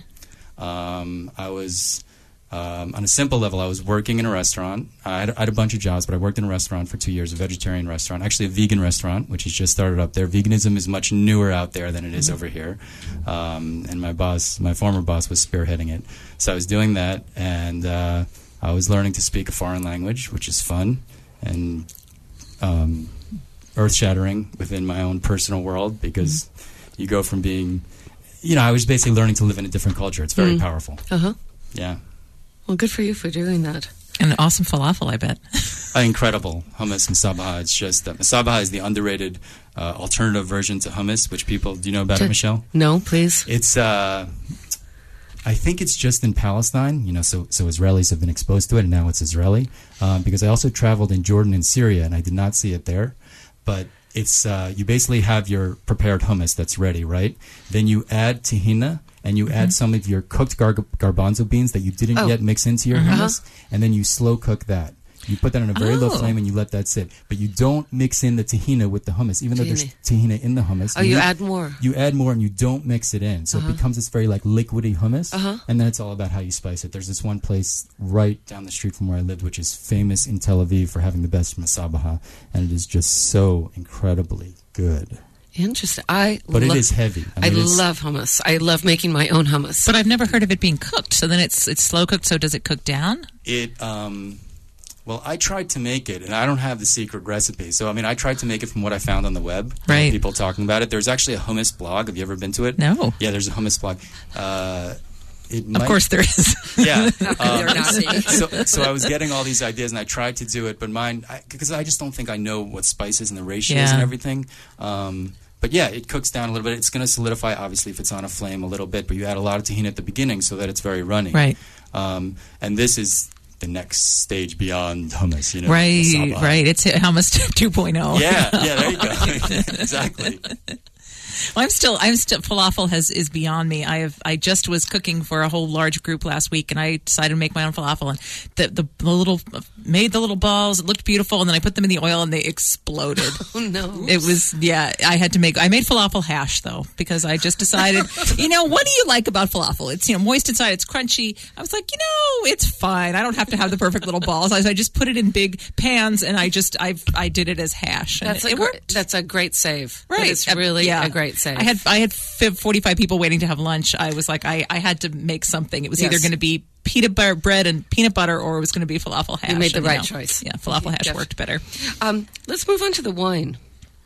Um, I was um, on a simple level. I was working in a restaurant. I had, I had a bunch of jobs, but I worked in a restaurant for two years, a vegetarian restaurant, actually a vegan restaurant, which has just started up there. Veganism is much newer out there than it is over here, um, and my boss, my former boss, was spearheading it. So I was doing that, and uh, I was learning to speak a foreign language, which is fun and um, earth-shattering within my own personal world because you go from being, you know, I was basically learning to live in a different culture. It's very Mm. powerful. Uh-huh. Yeah. Well, good for you for doing that. And awesome falafel, I bet. Uh, incredible. Hummus and sabaha. It's just, uh, sabaha is the underrated uh, alternative version to hummus, which people, do you know about To- it, Michelle? No, please. It's, uh, I think it's just in Palestine, you know, so, so Israelis have been exposed to it, and now it's Israeli. Um, because I also traveled in Jordan and Syria, and I did not see it there. But it's, uh, you basically have your prepared hummus that's ready, right? Then you add tahina, and you add some of your cooked gar- garbanzo beans that you didn't Oh. yet mix into your Uh-huh. hummus, and then you slow cook that. You put that on a very low Oh. flame and you let that sit. But you don't mix in the tahina with the hummus, even though there's tahina in the hummus. Oh, you need- add more. You add more and you don't mix it in. So Uh-huh. it becomes this very like liquidy hummus. Uh-huh. And then it's all about how you spice it. There's this one place right down the street from where I lived, which is famous in Tel Aviv for having the best masabaha. And it is just so incredibly good. Interesting. I But it lo- is heavy. I, I mean, it's- love hummus. I love making my own hummus. But I've never heard of it being cooked. So then it's it's slow cooked. So does it cook down? It, um, well, I tried to make it, and I don't have the secret recipe. So, I mean, I tried to make it from what I found on the web. Right. People talking about it. There's actually a hummus blog. Have you ever been to it? No. Yeah, there's a hummus blog. Uh, it Of might, course there is. Yeah. They're not me. so, so I was getting all these ideas, and I tried to do it, but mine, because I, I just don't think I know what spices and the ratios Yeah. and everything. Um, but yeah, it cooks down a little bit. It's going to solidify, obviously, if it's on a flame a little bit, but you add a lot of tahini at the beginning so that it's very runny. Right. Um, and this is the next stage beyond hummus, you know. Right, masaba. right. It's hummus two point oh. Yeah, yeah, there you go. Exactly. Well, I'm still, I'm still, falafel has, is beyond me. I have, I just was cooking for a whole large group last week, and I decided to make my own falafel, and the, the, the little, made the little balls. It looked beautiful, and then I put them in the oil, and they exploded. Oh, no. It was, yeah, I had to make, I made falafel hash, though, because I just decided, you know, what do you like about falafel? It's, you know, moist inside, it's crunchy. I was like, you know, it's fine. I don't have to have the perfect little balls. I, I just put it in big pans, and I just, I I did it as hash. And That's, it, a it gr- worked. that's a great save. Right. But it's really Yeah. a great save. I had I had forty-five people waiting to have lunch. I was like, I, I had to make something. It was Yes. either going to be peanut butter bread and peanut butter, or it was going to be falafel hash. You made the and, right know, choice. Yeah, falafel hash Def- worked better. Um, let's move on to the wine.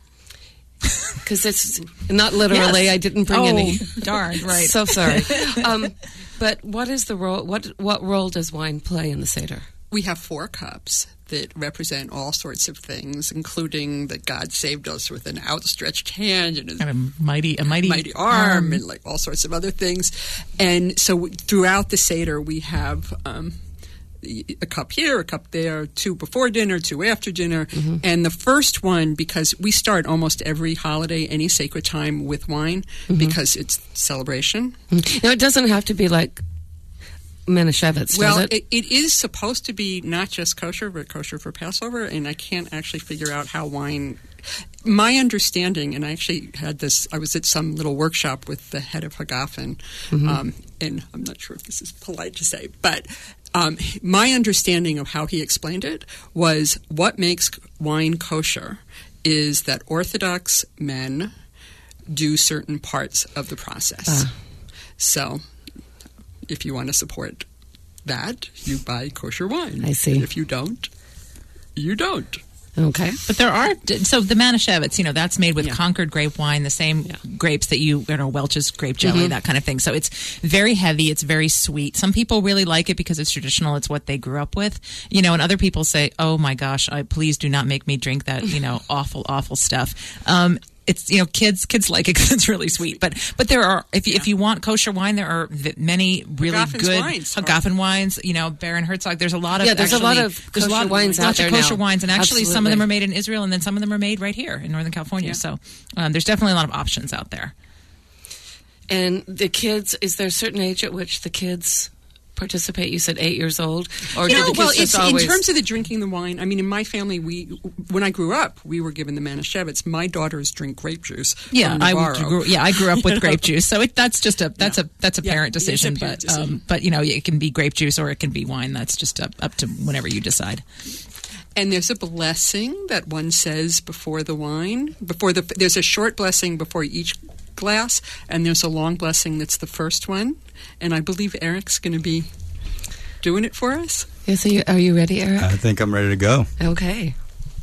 Because it's not literally, Yes. I didn't bring Oh, any. darn, right. So sorry. Um, but what is the role? What what role does wine play in the Seder? We have four cups that represent all sorts of things, including that God saved us with an outstretched hand and And a mighty, a mighty, mighty arm, and like all sorts of other things. And so throughout the Seder, we have um, a cup here, a cup there, two before dinner, two after dinner. Mm-hmm. And the first one, because we start almost every holiday, any sacred time with wine, Mm-hmm. because it's celebration. Now, it doesn't have to be like Manischewitz, Well, does it? it, it is supposed to be not just kosher, but kosher for Passover, and I can't actually figure out how wine. My understanding, and I actually had this, I was at some little workshop with the head of Hagafen, Mm-hmm. um, and I'm not sure if this is polite to say, but um, my understanding of how he explained it was what makes wine kosher is that Orthodox men do certain parts of the process. Uh. So if you want to support that, you buy kosher wine. I see. And if you don't, you don't. Okay. But there are, so the Manischewitz, you know, that's made with Yeah. Concord grape wine, the same Yeah. grapes that you, you know, Welch's grape jelly, Mm-hmm. that kind of thing. So it's very heavy. It's very sweet. Some people really like it because it's traditional. It's what they grew up with, you know, and other people say, oh my gosh, I, please do not make me drink that, you know, awful, awful stuff. Um, It's, you know, kids kids like it because it's really sweet. But but there are, if you, if you want kosher wine, there are v- many really Hagafen's good wines are- Hagafen wines. You know, Baron Herzog. There's a lot of Yeah, there's a actually, lot of there's a kosher lot, wines out lots there of kosher now. wines, and actually some of them Absolutely. are made in Israel, and then some of them are made right here in Northern California. Yeah. So um, there's definitely a lot of options out there. And the kids, is there a certain age at which the kids participate? You said eight years old? Or You do know, the kids well, just it's, always... in terms of the drinking the wine, I mean, in my family, we when I grew up, we were given the Manischewitz. My daughters drink grape juice. Yeah, from I Navarro. grew, yeah I grew up with grape juice, so it, that's just a that's Yeah. a that's a Yeah, parent it's a decision. parent but decision. Um, but you know, it can be grape juice or it can be wine. That's just up, up to whenever you decide. And there's a blessing that one says before the wine. Before the there's a short blessing before each glass, and there's a long blessing that's the first one. And I believe Eric's going to be doing it for us. Yes, are you, are you ready, Eric? I think I'm ready to go. Okay.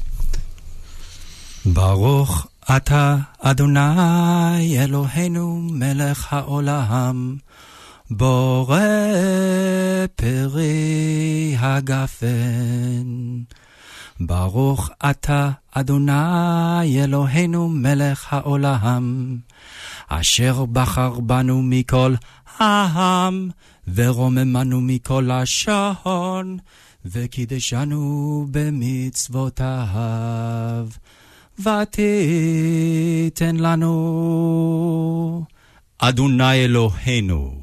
ברוך אתה אדוני אלוהינו מלך העולם בורא פרי הגפן ברוך אתה אדוני אלוהינו מלך העולם אשר בחר בנו מכל העם ורוממנו מכל השון וקידשנו במצוותיו ותיתן לנו אדוני אלוהינו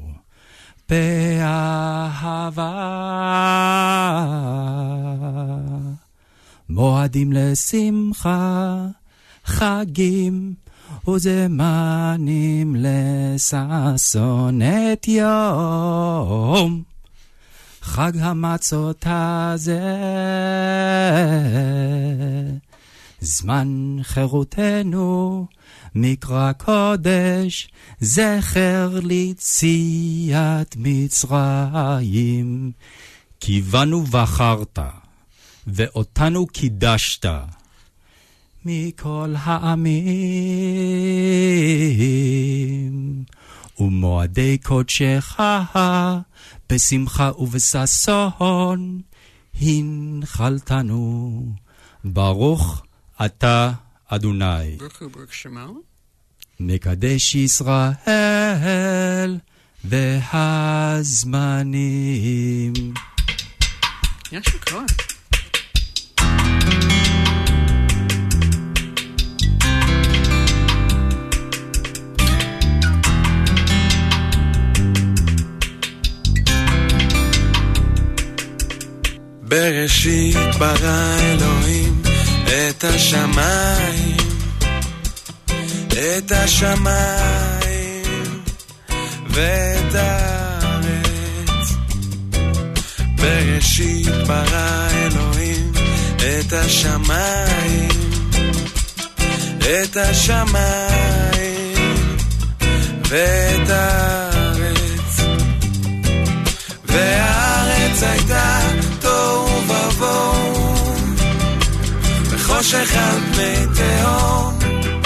באהבה מועדים לשמחה חגים וזמנים לששון את יום חג המצות הזה זמן חירותנו מקרא קודש זכר ליציאת מצרים כי בנו בחרת ואותנו קידשת מכל העמים ומועדי קודשך בשמחה ובששון הנחלתנו. ברוך אתה אדוני. ברוך הוא ברוך שמו. מקדש ישראל והזמנים. יישר כוח. בראשית ברא אלוהים את השמיים, את השמיים ואת הארץ. בראשית ברא אלוהים את השמיים, את השמיים ואת הארץ. והארץ הייתה תוהו ובוהו וחושך על פני תהום,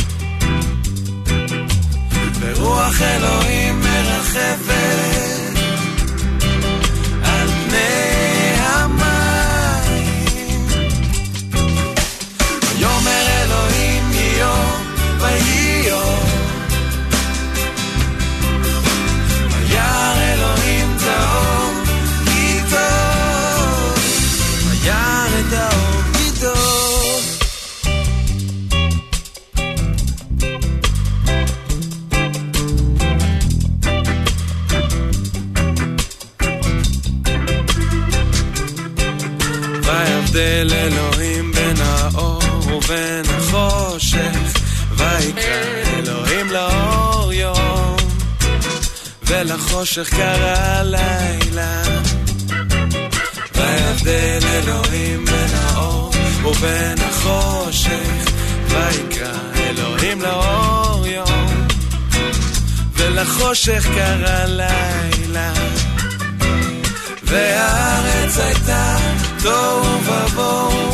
ורוח אלוהים מרחפת על פני המים. ויאמר אלוהים יהיה ויהיה, וירא אלוהים טהור כי טוב, וירא טהור כי טוב. ויבדל אלוהים בין האור ובין החושך, ויקרא אלוהים לאור יום ולחושך קרא לילה. ויבדל אלוהים בין האור ובין החושך, ויקרא אלוהים לאור יום ולחושך קרא לילה. והארץ הייתה תוהו ובוהו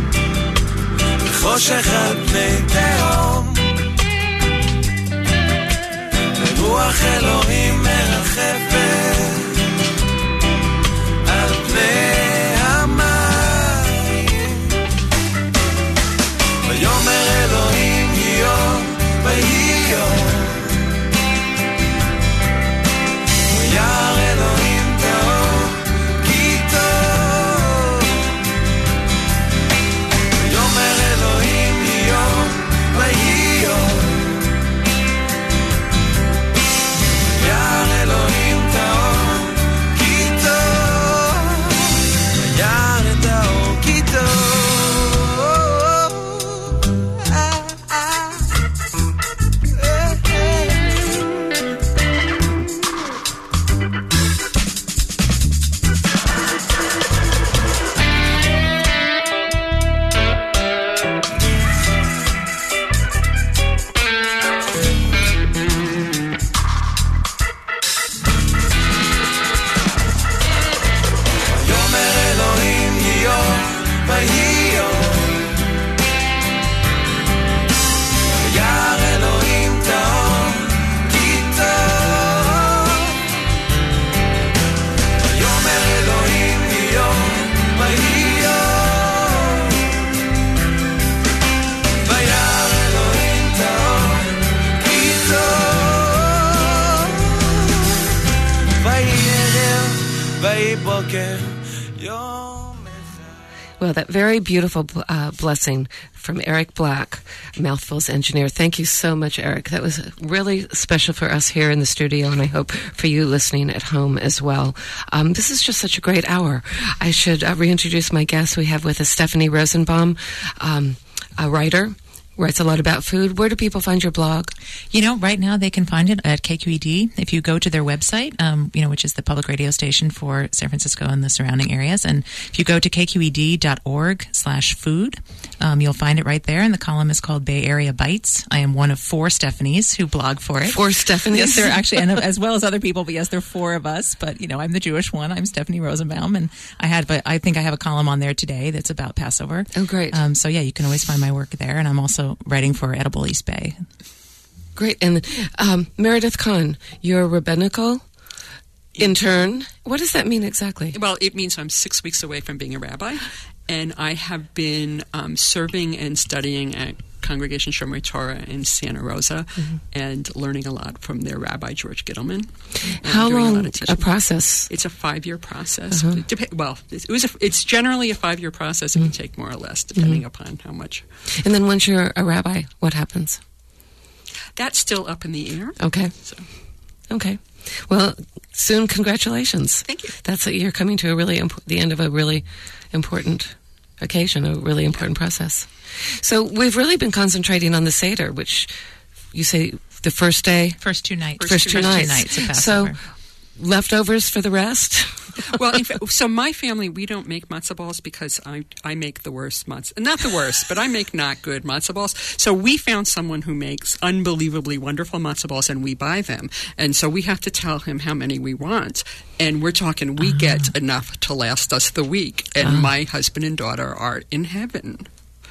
וחושך על פני תהום, ורוח אלוהים מרחפת על פני המים. ויאמר אלוהים יהיה ויהיה, וירא אלוהים טהור כי טוב. ויאמר אלוהים יהיה ויהיה, וירא אלוהים טהור כי טוב, וירא טהור כי טוב. Well, that very beautiful uh, blessing from Eric Black, Mouthful's engineer. Thank you so much, Eric. That was really special for us here in the studio, and I hope for you listening at home as well. Um, this is just such a great hour. I should uh, reintroduce my guest. We have with us Stephanie Rosenbaum, um, a writer. Writes a lot about food. Where do people find your blog? You know, right now they can find it at K Q E D. If you go to their website, um, you know, which is the public radio station for San Francisco and the surrounding areas, and if you go to k q e d dot org slash food, um, you'll find it right there. And the column is called Bay Area Bites. I am one of four Stephanies who blog for it. Four Stephanies? Yes, there are actually, and as well as other people, but yes, there are four of us. But, you know, I'm the Jewish one. I'm Stephanie Rosenbaum, and I had, but I think I have a column on there today that's about Passover. Oh, great. Um, so, yeah, you can always find my work there. And I'm also writing for Edible East Bay. Great. And um, Meredith Kahn, you're rabbinical intern. What does that mean exactly? Well, it means I'm six weeks away from being a rabbi, and I have been um, serving and studying at Congregation Shomrei Torah in Santa Rosa, mm-hmm. and learning a lot from their rabbi, George Gittleman. How long a, a process? It's a five-year process. Uh-huh. It dep- well, it was a, it's generally a five-year process. It mm-hmm. can take more or less, depending mm-hmm. upon how much. And then once you're a rabbi, what happens? That's still up in the air. Okay. So. Okay. Well, soon, congratulations. Thank you. That's a, you're coming to a really imp- the end of a really important occasion, a really important process. So we've really been concentrating on the Seder, which you say the first day? First two nights. First, first two, two nights. nights of Passover. So leftovers for the rest? Well, in fact, so my family, we don't make matzo balls because I, I make the worst matzo. Not the worst, but I make not good matzo balls. So we found someone who makes unbelievably wonderful matzo balls, and we buy them. And so we have to tell him how many we want. And we're talking, we uh-huh. get enough to last us the week. And uh-huh. my husband and daughter are in heaven.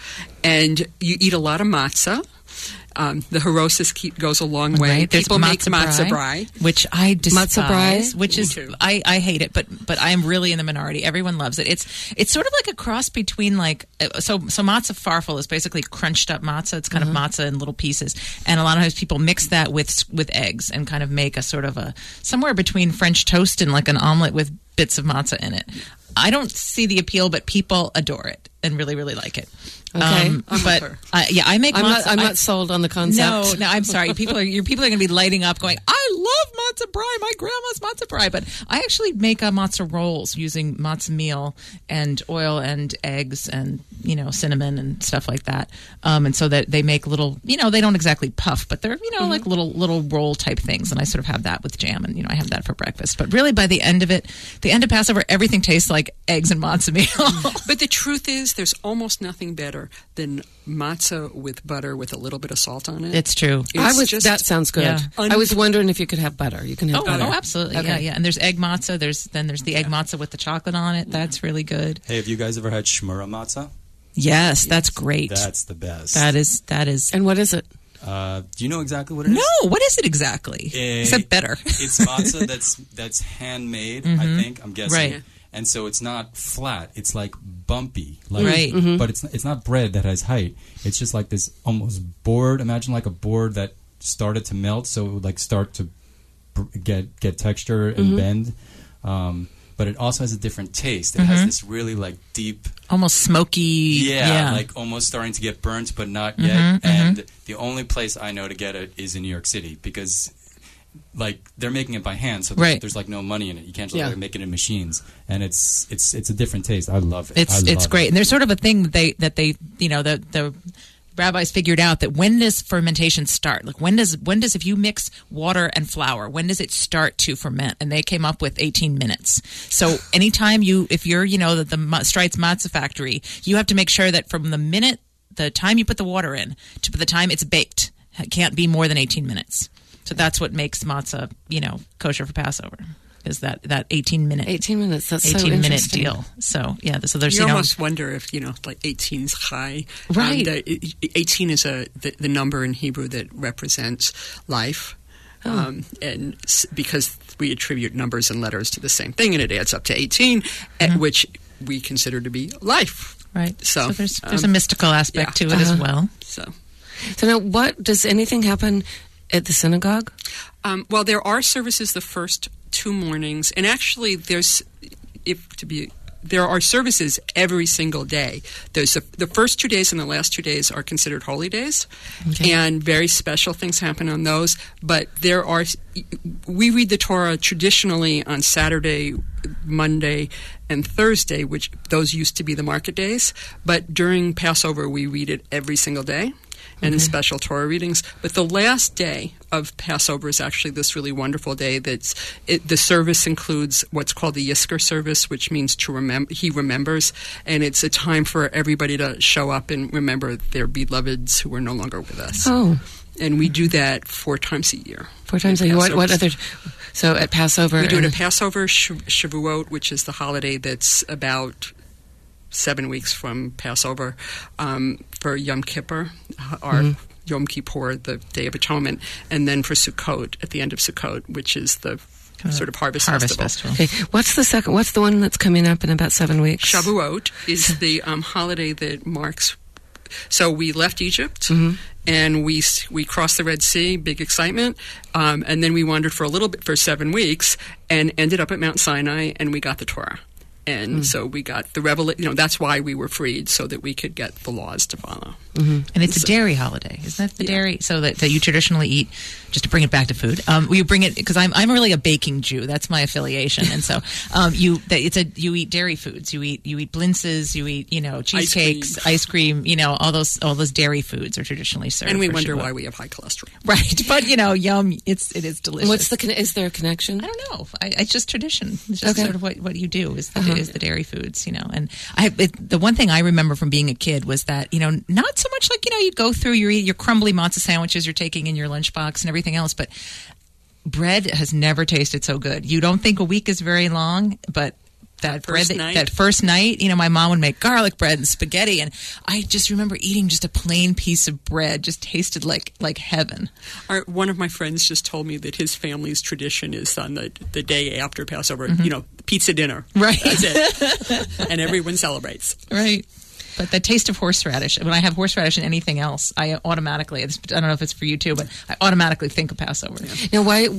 And you eat a lot of matzah. Um, the herosis keep, goes a long way. Right. There's People make matzah matzah brai, which I despise. Matzah brai? Which Me is too. I, I hate it, but but I am really in the minority. Everyone loves it. It's it's sort of like a cross between like so so matzah farfel is basically crunched up matzah. It's kind uh-huh. of matzah in little pieces, and a lot of times people mix that with with eggs and kind of make a sort of a somewhere between French toast and like an omelet with bits of matzah in it. I don't see the appeal, but people adore it and really really like it. Okay, um, but uh, yeah, I make. I'm matzah. not. I'm I, not sold on the concept. No, no, I'm sorry. People are your people are going to be lighting up, going, "I love matzah brai. My grandma's matzah brai." But I actually make uh, matzah rolls using matzah meal and oil and eggs and you know cinnamon and stuff like that. Um, and so that they make little, you know, they don't exactly puff, but they're you know mm-hmm. like little little roll type things. And I sort of have that with jam, and you know I have that for breakfast. But really, by the end of it, the end of Passover, everything tastes like eggs and matzah meal. But the truth is, there's almost nothing better than matzah with butter with a little bit of salt on it. It's true. It's I was. just, That sounds good. Yeah. I was wondering if you could have butter. You can have Oh, butter. oh, absolutely. Okay. Yeah, yeah. And there's egg matzah. There's then there's the egg matzah with the chocolate on it. That's really good. Hey, have you guys ever had shmura matzah? Yes, that's great. That's the best. That is that is. And what is it? Uh, do you know exactly what it is? No, what is it exactly? It, Except better. It's matzah that's that's handmade. Mm-hmm. I think I'm guessing. Right. And so it's not flat. It's like bumpy. Like, right. Mm-hmm. But it's it's not bread that has height. It's just like this almost board. Imagine like a board that started to melt, so it would like start to get get texture and mm-hmm. bend. Um, but it also has a different taste. It mm-hmm. has this really like deep, almost smoky. yeah, Yeah, like almost starting to get burnt, but not mm-hmm, yet. mm-hmm. And the only place I know to get it is in New York City because. Like they're making it by hand, so there's, right. there's like no money in it. You can't just Yeah. like, make it in machines, and it's it's it's a different taste. I love it. It's I love it's great, it. and there's sort of a thing that they that they you know the the rabbis figured out that when does fermentation start? Like when does when does if you mix water and flour, when does it start to ferment? And they came up with eighteen minutes. So anytime you if you're you know the, the Strites Matzah factory, you have to make sure that from the minute the time you put the water in to the time it's baked, it can't be more than eighteen minutes. So that's what makes matzah, you know, kosher for Passover. Is that that eighteen minute eighteen minutes? That's eighteen so minute interesting. deal. So yeah, so there's you, you know almost wonder if you know like eighteen's high. Right. Um, the, eighteen is a the, the number in Hebrew that represents life. Oh. Um, and s- because we attribute numbers and letters to the same thing, and it adds up to eighteen, mm-hmm. at which we consider to be life. right. So, So, there's there's um, a mystical aspect yeah. to it Uh-huh. as well. So. So now, what does anything happen at the synagogue? Um, well, there are services the first two mornings, and actually, there's if to be there are services every single day. There's a, the first two days and the last two days are considered holy days, Okay. and very special things happen on those. But there are we read the Torah traditionally on Saturday, Monday, and Thursday, which those used to be the market days. But during Passover, we read it every single day. And Okay. special Torah readings. But the last day of Passover is actually this really wonderful day. That's it, the service includes what's called the Yizkor service, which means to remember. He remembers, and it's a time for everybody to show up and remember their beloveds who are no longer with us. Oh, And we do that four times a year. four times a At year. What, what Passover. other? So at Passover, We do it and- at Passover, Shav- Shavuot, which is the holiday that's about seven weeks from Passover, um, for Yom Kippur, our Mhm. Yom Kippur, the Day of Atonement, and then for Sukkot at the end of Sukkot, which is the uh, sort of harvest, harvest festival. festival. Okay. What's the second? What's the one that's coming up in about seven weeks? Shavuot is the um, holiday that marks. So we left Egypt, Mm-hmm. and we we crossed the Red Sea, big excitement, um, and then we wandered for a little bit for seven weeks, and ended up at Mount Sinai, and we got the Torah. And mm. so we got the revelation. You know, that's why we were freed, so that we could get the laws to follow. Mm-hmm. And it's so, a dairy holiday, isn't that the yeah. dairy? So that, that you traditionally eat, just to bring it back to food. Um, you bring it because I'm I'm really a baking Jew. That's my affiliation, and so um, you that it's a you eat dairy foods. You eat you eat blintzes. You eat you know cheesecakes, ice cream. ice cream. You know all those all those dairy foods are traditionally served. And we for wonder Shavuot. why we have high cholesterol, right? But you know, yum. It's it is delicious. What's the con- is there a connection? I don't know. I, it's just tradition. It's just Okay. sort of what, what you do is the, Uh-huh. is the dairy foods, you know. And I it, the one thing I remember from being a kid was that you know not so much like you know you go through your your crumbly matzo sandwiches you're taking in your lunchbox and everything else, but bread has never tasted so good. You don't think a week is very long, but that bread first that, night. that first night, you know, my mom would make garlic bread and spaghetti, and I just remember eating just a plain piece of bread. Just tasted like like heaven. Our, one of my friends just told me that his family's tradition is on the the day after Passover, Mm-hmm. you know, pizza dinner. Right. That's it. And everyone celebrates. Right. But the taste of horseradish, when I have horseradish and anything else, I automatically, it's, I don't know if it's for you too, but I automatically think of Passover. Now, why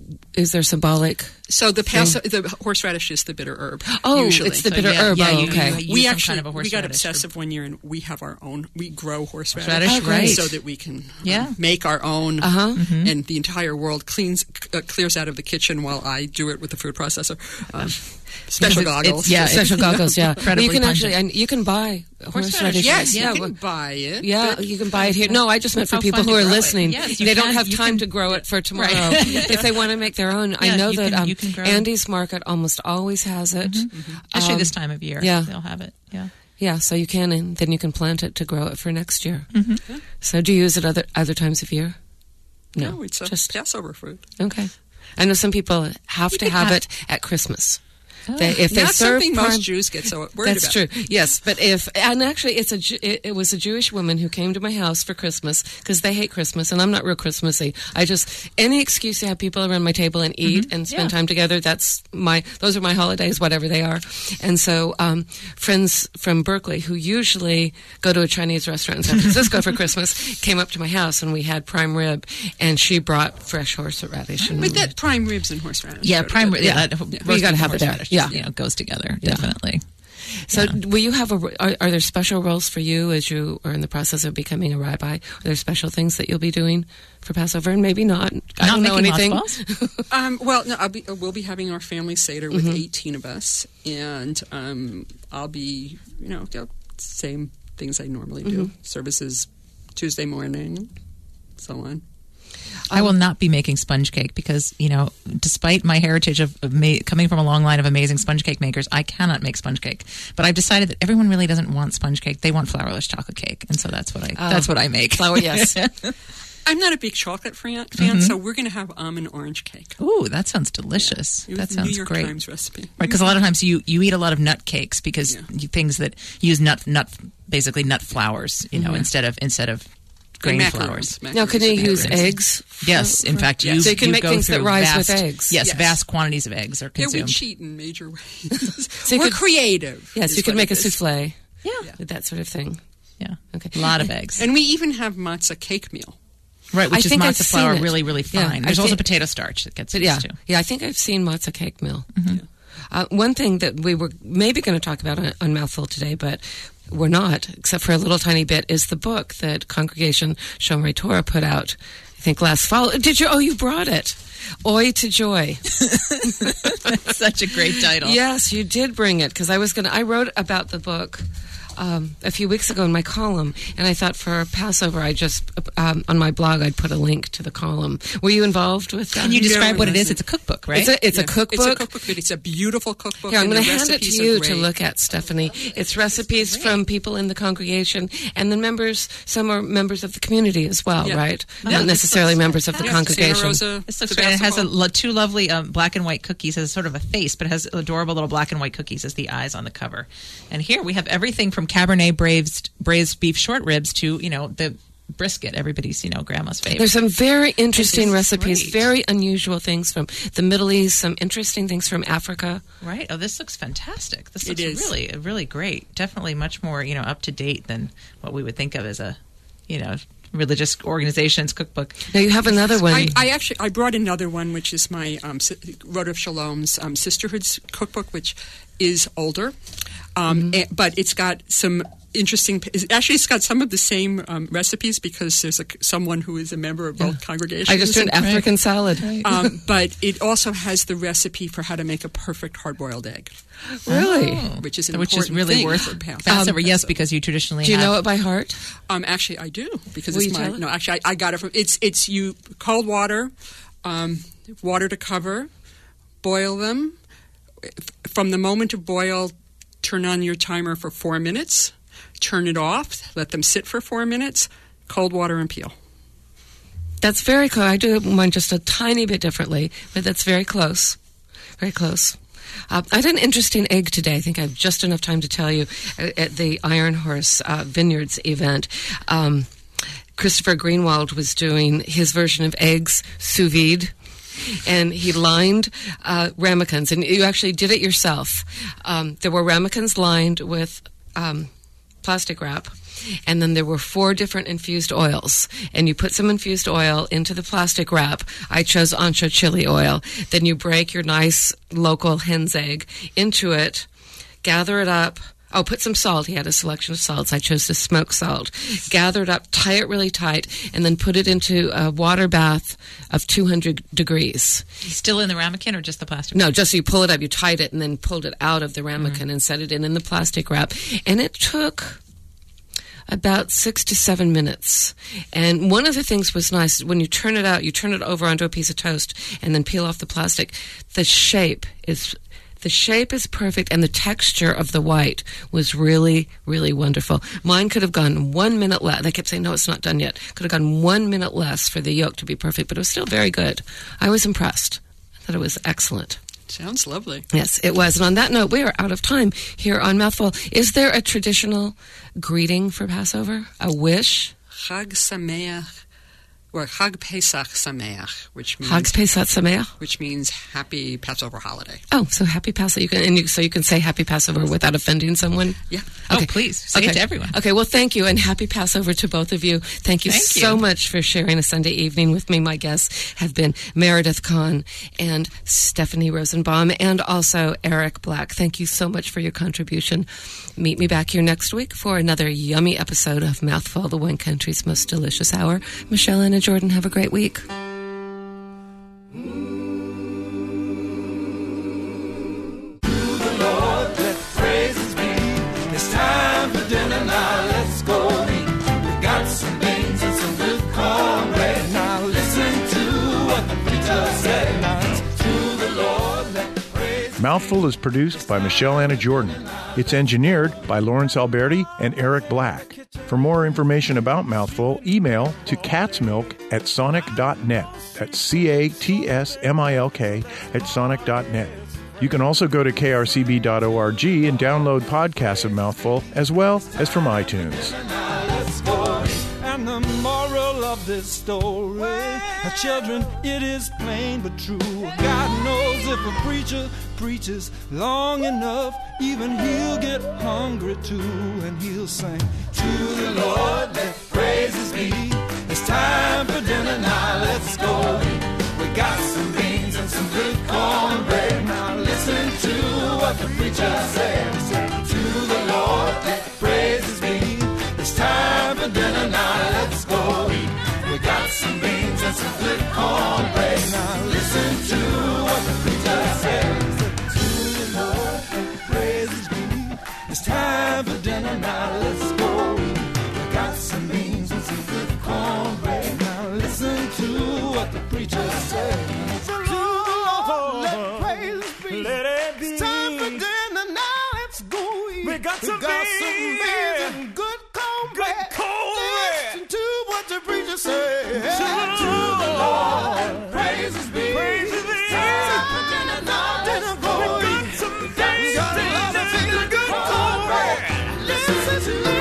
is there symbolic? So the Paso- the horseradish is the bitter herb. Oh, usually. it's the So, bitter yeah, herb. yeah, oh, you- okay. you- use we some actually kind of a we got horseradish obsessive one year, and we have our own. We grow horseradish, Horseradish, Oh, right. so that we can um, Yeah. make our own. Uh-huh. And the entire world cleans uh, clears out of the kitchen while I do it with the food processor. Um, special Because it's- goggles. it's- yeah, Special goggles, yeah. Incredibly you can pungent. actually, and you can buy horseradish. Yes, yeah, you well, can buy it. yeah, but- you can buy it here. No, I just meant for How people fun who to are grow it. listening. Yes, you they don't can- have you time can- to grow it for tomorrow. Right. If they want to make their own, I Yeah, know you that can- um, you can grow it. Andy's Market almost always has it. Especially Um, this time of year. yeah. They'll have it. Yeah. Yeah, so you can, and then you can plant it to grow it for next year. Mm-hmm. So, do you use it other other times of year? No, it's a just Passover food. okay. I know some people have You to can have have- it at Christmas. Oh. They, if they Not serve something prime- most Jews get so worried That's about. true. Yes, but if and actually, it's a Ju- it, it was a Jewish woman who came to my house for Christmas because they hate Christmas, and I'm not real Christmassy. I just any excuse to have people around my table and eat and spend Yeah. time together. That's my those are my holidays, whatever they are. And so, um, friends from Berkeley who usually go to a Chinese restaurant in San Francisco for Christmas came up to my house, and we had prime rib, and she brought fresh horseradish. And But that prime ribs and horseradish. Yeah, go prime. together. Yeah, Yeah. that- You roasted gotta have it there. horseradish, Yeah. you know, goes together Yeah. definitely. So, Yeah. will you have a? Are, are there special roles for you as you are in the process of becoming a rabbi? Are there special things that you'll be doing for Passover, and maybe not? I Not don't know making anything. matzo balls? Um, well, no, I'll be, we'll be having our family Seder with Mm-hmm. eighteen of us, and um, I'll be, you know, you know, same things I normally do. Mm-hmm. Services Tuesday morning, so on. I will not be making sponge cake because, you know, despite my heritage of, of ma- coming from a long line of amazing sponge cake makers, I cannot make sponge cake. But I've decided that everyone really doesn't want sponge cake; they want flourless chocolate cake, and so that's what I Oh. that's what I make. Flour, yes. I'm not a big chocolate fan, fan so we're going to have almond orange cake. Ooh, that sounds delicious. It was That the sounds New York great. Times recipe. Right, because a lot of times you, you eat a lot of nut cakes because Yeah. you, things that use nut nut basically nut flours, you know, instead of instead of grain And flours. macaroons. Now, can you Macaroons. use Macaroons. eggs? Yes, in fact, you, So you can make go things that through rise vast, with eggs. Yes, Yes. vast quantities of eggs are Yeah, we consumed. cheat in major ways. So you we're could- creative. Yes, is you could what make a it is. souffle. Yeah. With that sort of thing. Yeah, Okay. a lot of eggs. And we even have matzah cake meal. Right, which I is think I've matzo flour, seen it. really, really Yeah, fine. I There's also think- potato starch that gets But used yeah, too. yeah, I think I've seen matzah cake mill. Uh, one thing that we were maybe going to talk about on, on Mouthful today, but we're not, except for a little tiny bit, is the book that Congregation Shomrei Torah put out, I think last fall. Did you? Oh, you brought it. Oi to Joy. That's such a great title. Yes, you did bring it, because I was going to, I wrote about the book um, a few weeks ago in my column, and I thought for Passover, I just, um, on my blog, I'd put a link to the column. Were you involved with that? Can you describe No, what it is? no. It's a cookbook, right? It's a, it's Yeah. a cookbook. It's a cookbook, but it's a beautiful cookbook. Here, I'm and going the to hand it to recipes are you to great. look at, Stephanie. It's recipes from people in the congregation, and then members, some are members of the community as well, Yeah. right? Yeah. Not necessarily members of the Yeah, congregation. Santa Rosa, This looks great. It has a, Sebastopol. lo- two lovely um, black and white cookies. It has sort of a face, but it has adorable little black and white cookies as the eyes on the cover. And here we have everything from Cabernet braised, braised beef short ribs to, you know, the brisket, everybody's, you know, grandma's favorite. There's some very interesting This is recipes, great. very unusual things from the Middle East, some interesting things from Africa. Right. Oh, this looks fantastic. This It looks is. really, really great. Definitely much more, you know, up to date than what we would think of as a, you know, religious organization's cookbook. Now you have another one. I, I actually I brought another one, which is my um, Si- Road of Shalom's um, Sisterhood's cookbook, which is older, um, eh, but it's got some interesting. Actually, it's got some of the same um, recipes because there's a, someone who is a member of both congregations. I just turned African salad. Um, but it also has the recipe for how to make a perfect hard-boiled egg. Really? Oh. Which is an Which is important really thing worth for Pa- Passover. um, Yes, because you traditionally Do you have, know it by heart? Um, actually, I do because Will it's you my tell it? no. Actually, I, I got it from it's it's you cold water, um, water to cover, boil them. From the moment of boil, turn on your timer for four minutes. Turn it off. Let them sit for four minutes. Cold water and peel. That's very close. I do mine just a tiny bit differently, but that's very close. Very close. Uh, I had an interesting egg today. I think I have just enough time to tell you at, at the Iron Horse uh, Vineyards event. Um, Christopher Greenwald was doing his version of eggs sous vide. And he lined uh, ramekins, and you actually did it yourself. Um, there were ramekins lined with um, plastic wrap, and then there were four different infused oils. And you put some infused oil into the plastic wrap. I chose ancho chili oil. Then you break your nice local hen's egg into it, gather it up. Oh, put some salt. He had a selection of salts. I chose the smoked salt. Gather it up, tie it really tight, and then put it into a water bath of two hundred degrees. still in the ramekin or just the plastic? No, just so you pull it up, you tied it, and then pulled it out of the ramekin and set it in in the plastic wrap. And it took about six to seven minutes. And one of the things was nice, when you turn it out, you turn it over onto a piece of toast and then peel off the plastic. The shape is... The shape is perfect, and the texture of the white was really, really wonderful. Mine could have gone one minute less. They kept saying, no, it's not done yet. Could have gone one minute less for the yolk to be perfect, but it was still very good. I was impressed. I thought it was excellent. Sounds lovely. Yes, it was. And on that note, we are out of time here on Mouthful. Is there a traditional greeting for Passover? A wish? Chag Sameach, or Chag Pesach Sameach, which means Chag Pesach Sameach? which means happy Passover holiday. Oh, so happy Passover. You can, and you, so you can say happy Passover without offending someone? Yeah. Oh, please, say it to everyone. Okay, well, thank you, and happy Passover to both of you. Thank you Thank so you. much for sharing a Sunday evening with me. My guests have been Meredith Kahn and Stephanie Rosenbaum, and also Eric Black. Thank you so much for your contribution. Meet me back here next week for another yummy episode of Mouthful, the Wine Country's most delicious hour. Michelle and Jordan, have a great week. To the Lord, let praises be. It's time for dinner now. Let's go eat. We got some beans and some good cornbread. Now listen to what the preacher said. To the Lord, let praises be. Mouthful is produced by Michelle Anna Jordan. It's engineered by Lawrence Alberti and Eric Black. For more information about Mouthful, email to catsmilk at sonic dot net. That's C A T S M I L K at sonic dot net. You can also go to K R C B dot org and download podcasts of Mouthful as well as from iTunes. Now let's go eat. And the moral of this story, now children, it is plain but true. God knows if a preacher preaches long enough, even he'll get hungry too, and he'll sing, to the Lord let praises be. It's time for dinner now, let's go eat. We got some beans and some good cornbread. Now listen to what the preacher says. To the Lord let praises be. It's time for dinner now, let's go eat. We got some beans and some good cornbread. Now listen to what the preacher says. To the Lord let praises be. It's time for dinner now, let's go eat. We got some beans and some good cornbread. Now listen to what the preacher says. To the Lord let praises be. Let it be. It's time for dinner now, let's go eat. We got some, we got beans. some beans and good cornbread. Good cornbread. Listen to what the preacher says. To the Lord praises be. Praises be. It's time for dinner now, let's go eat. We got some beans and good cornbread. Listen to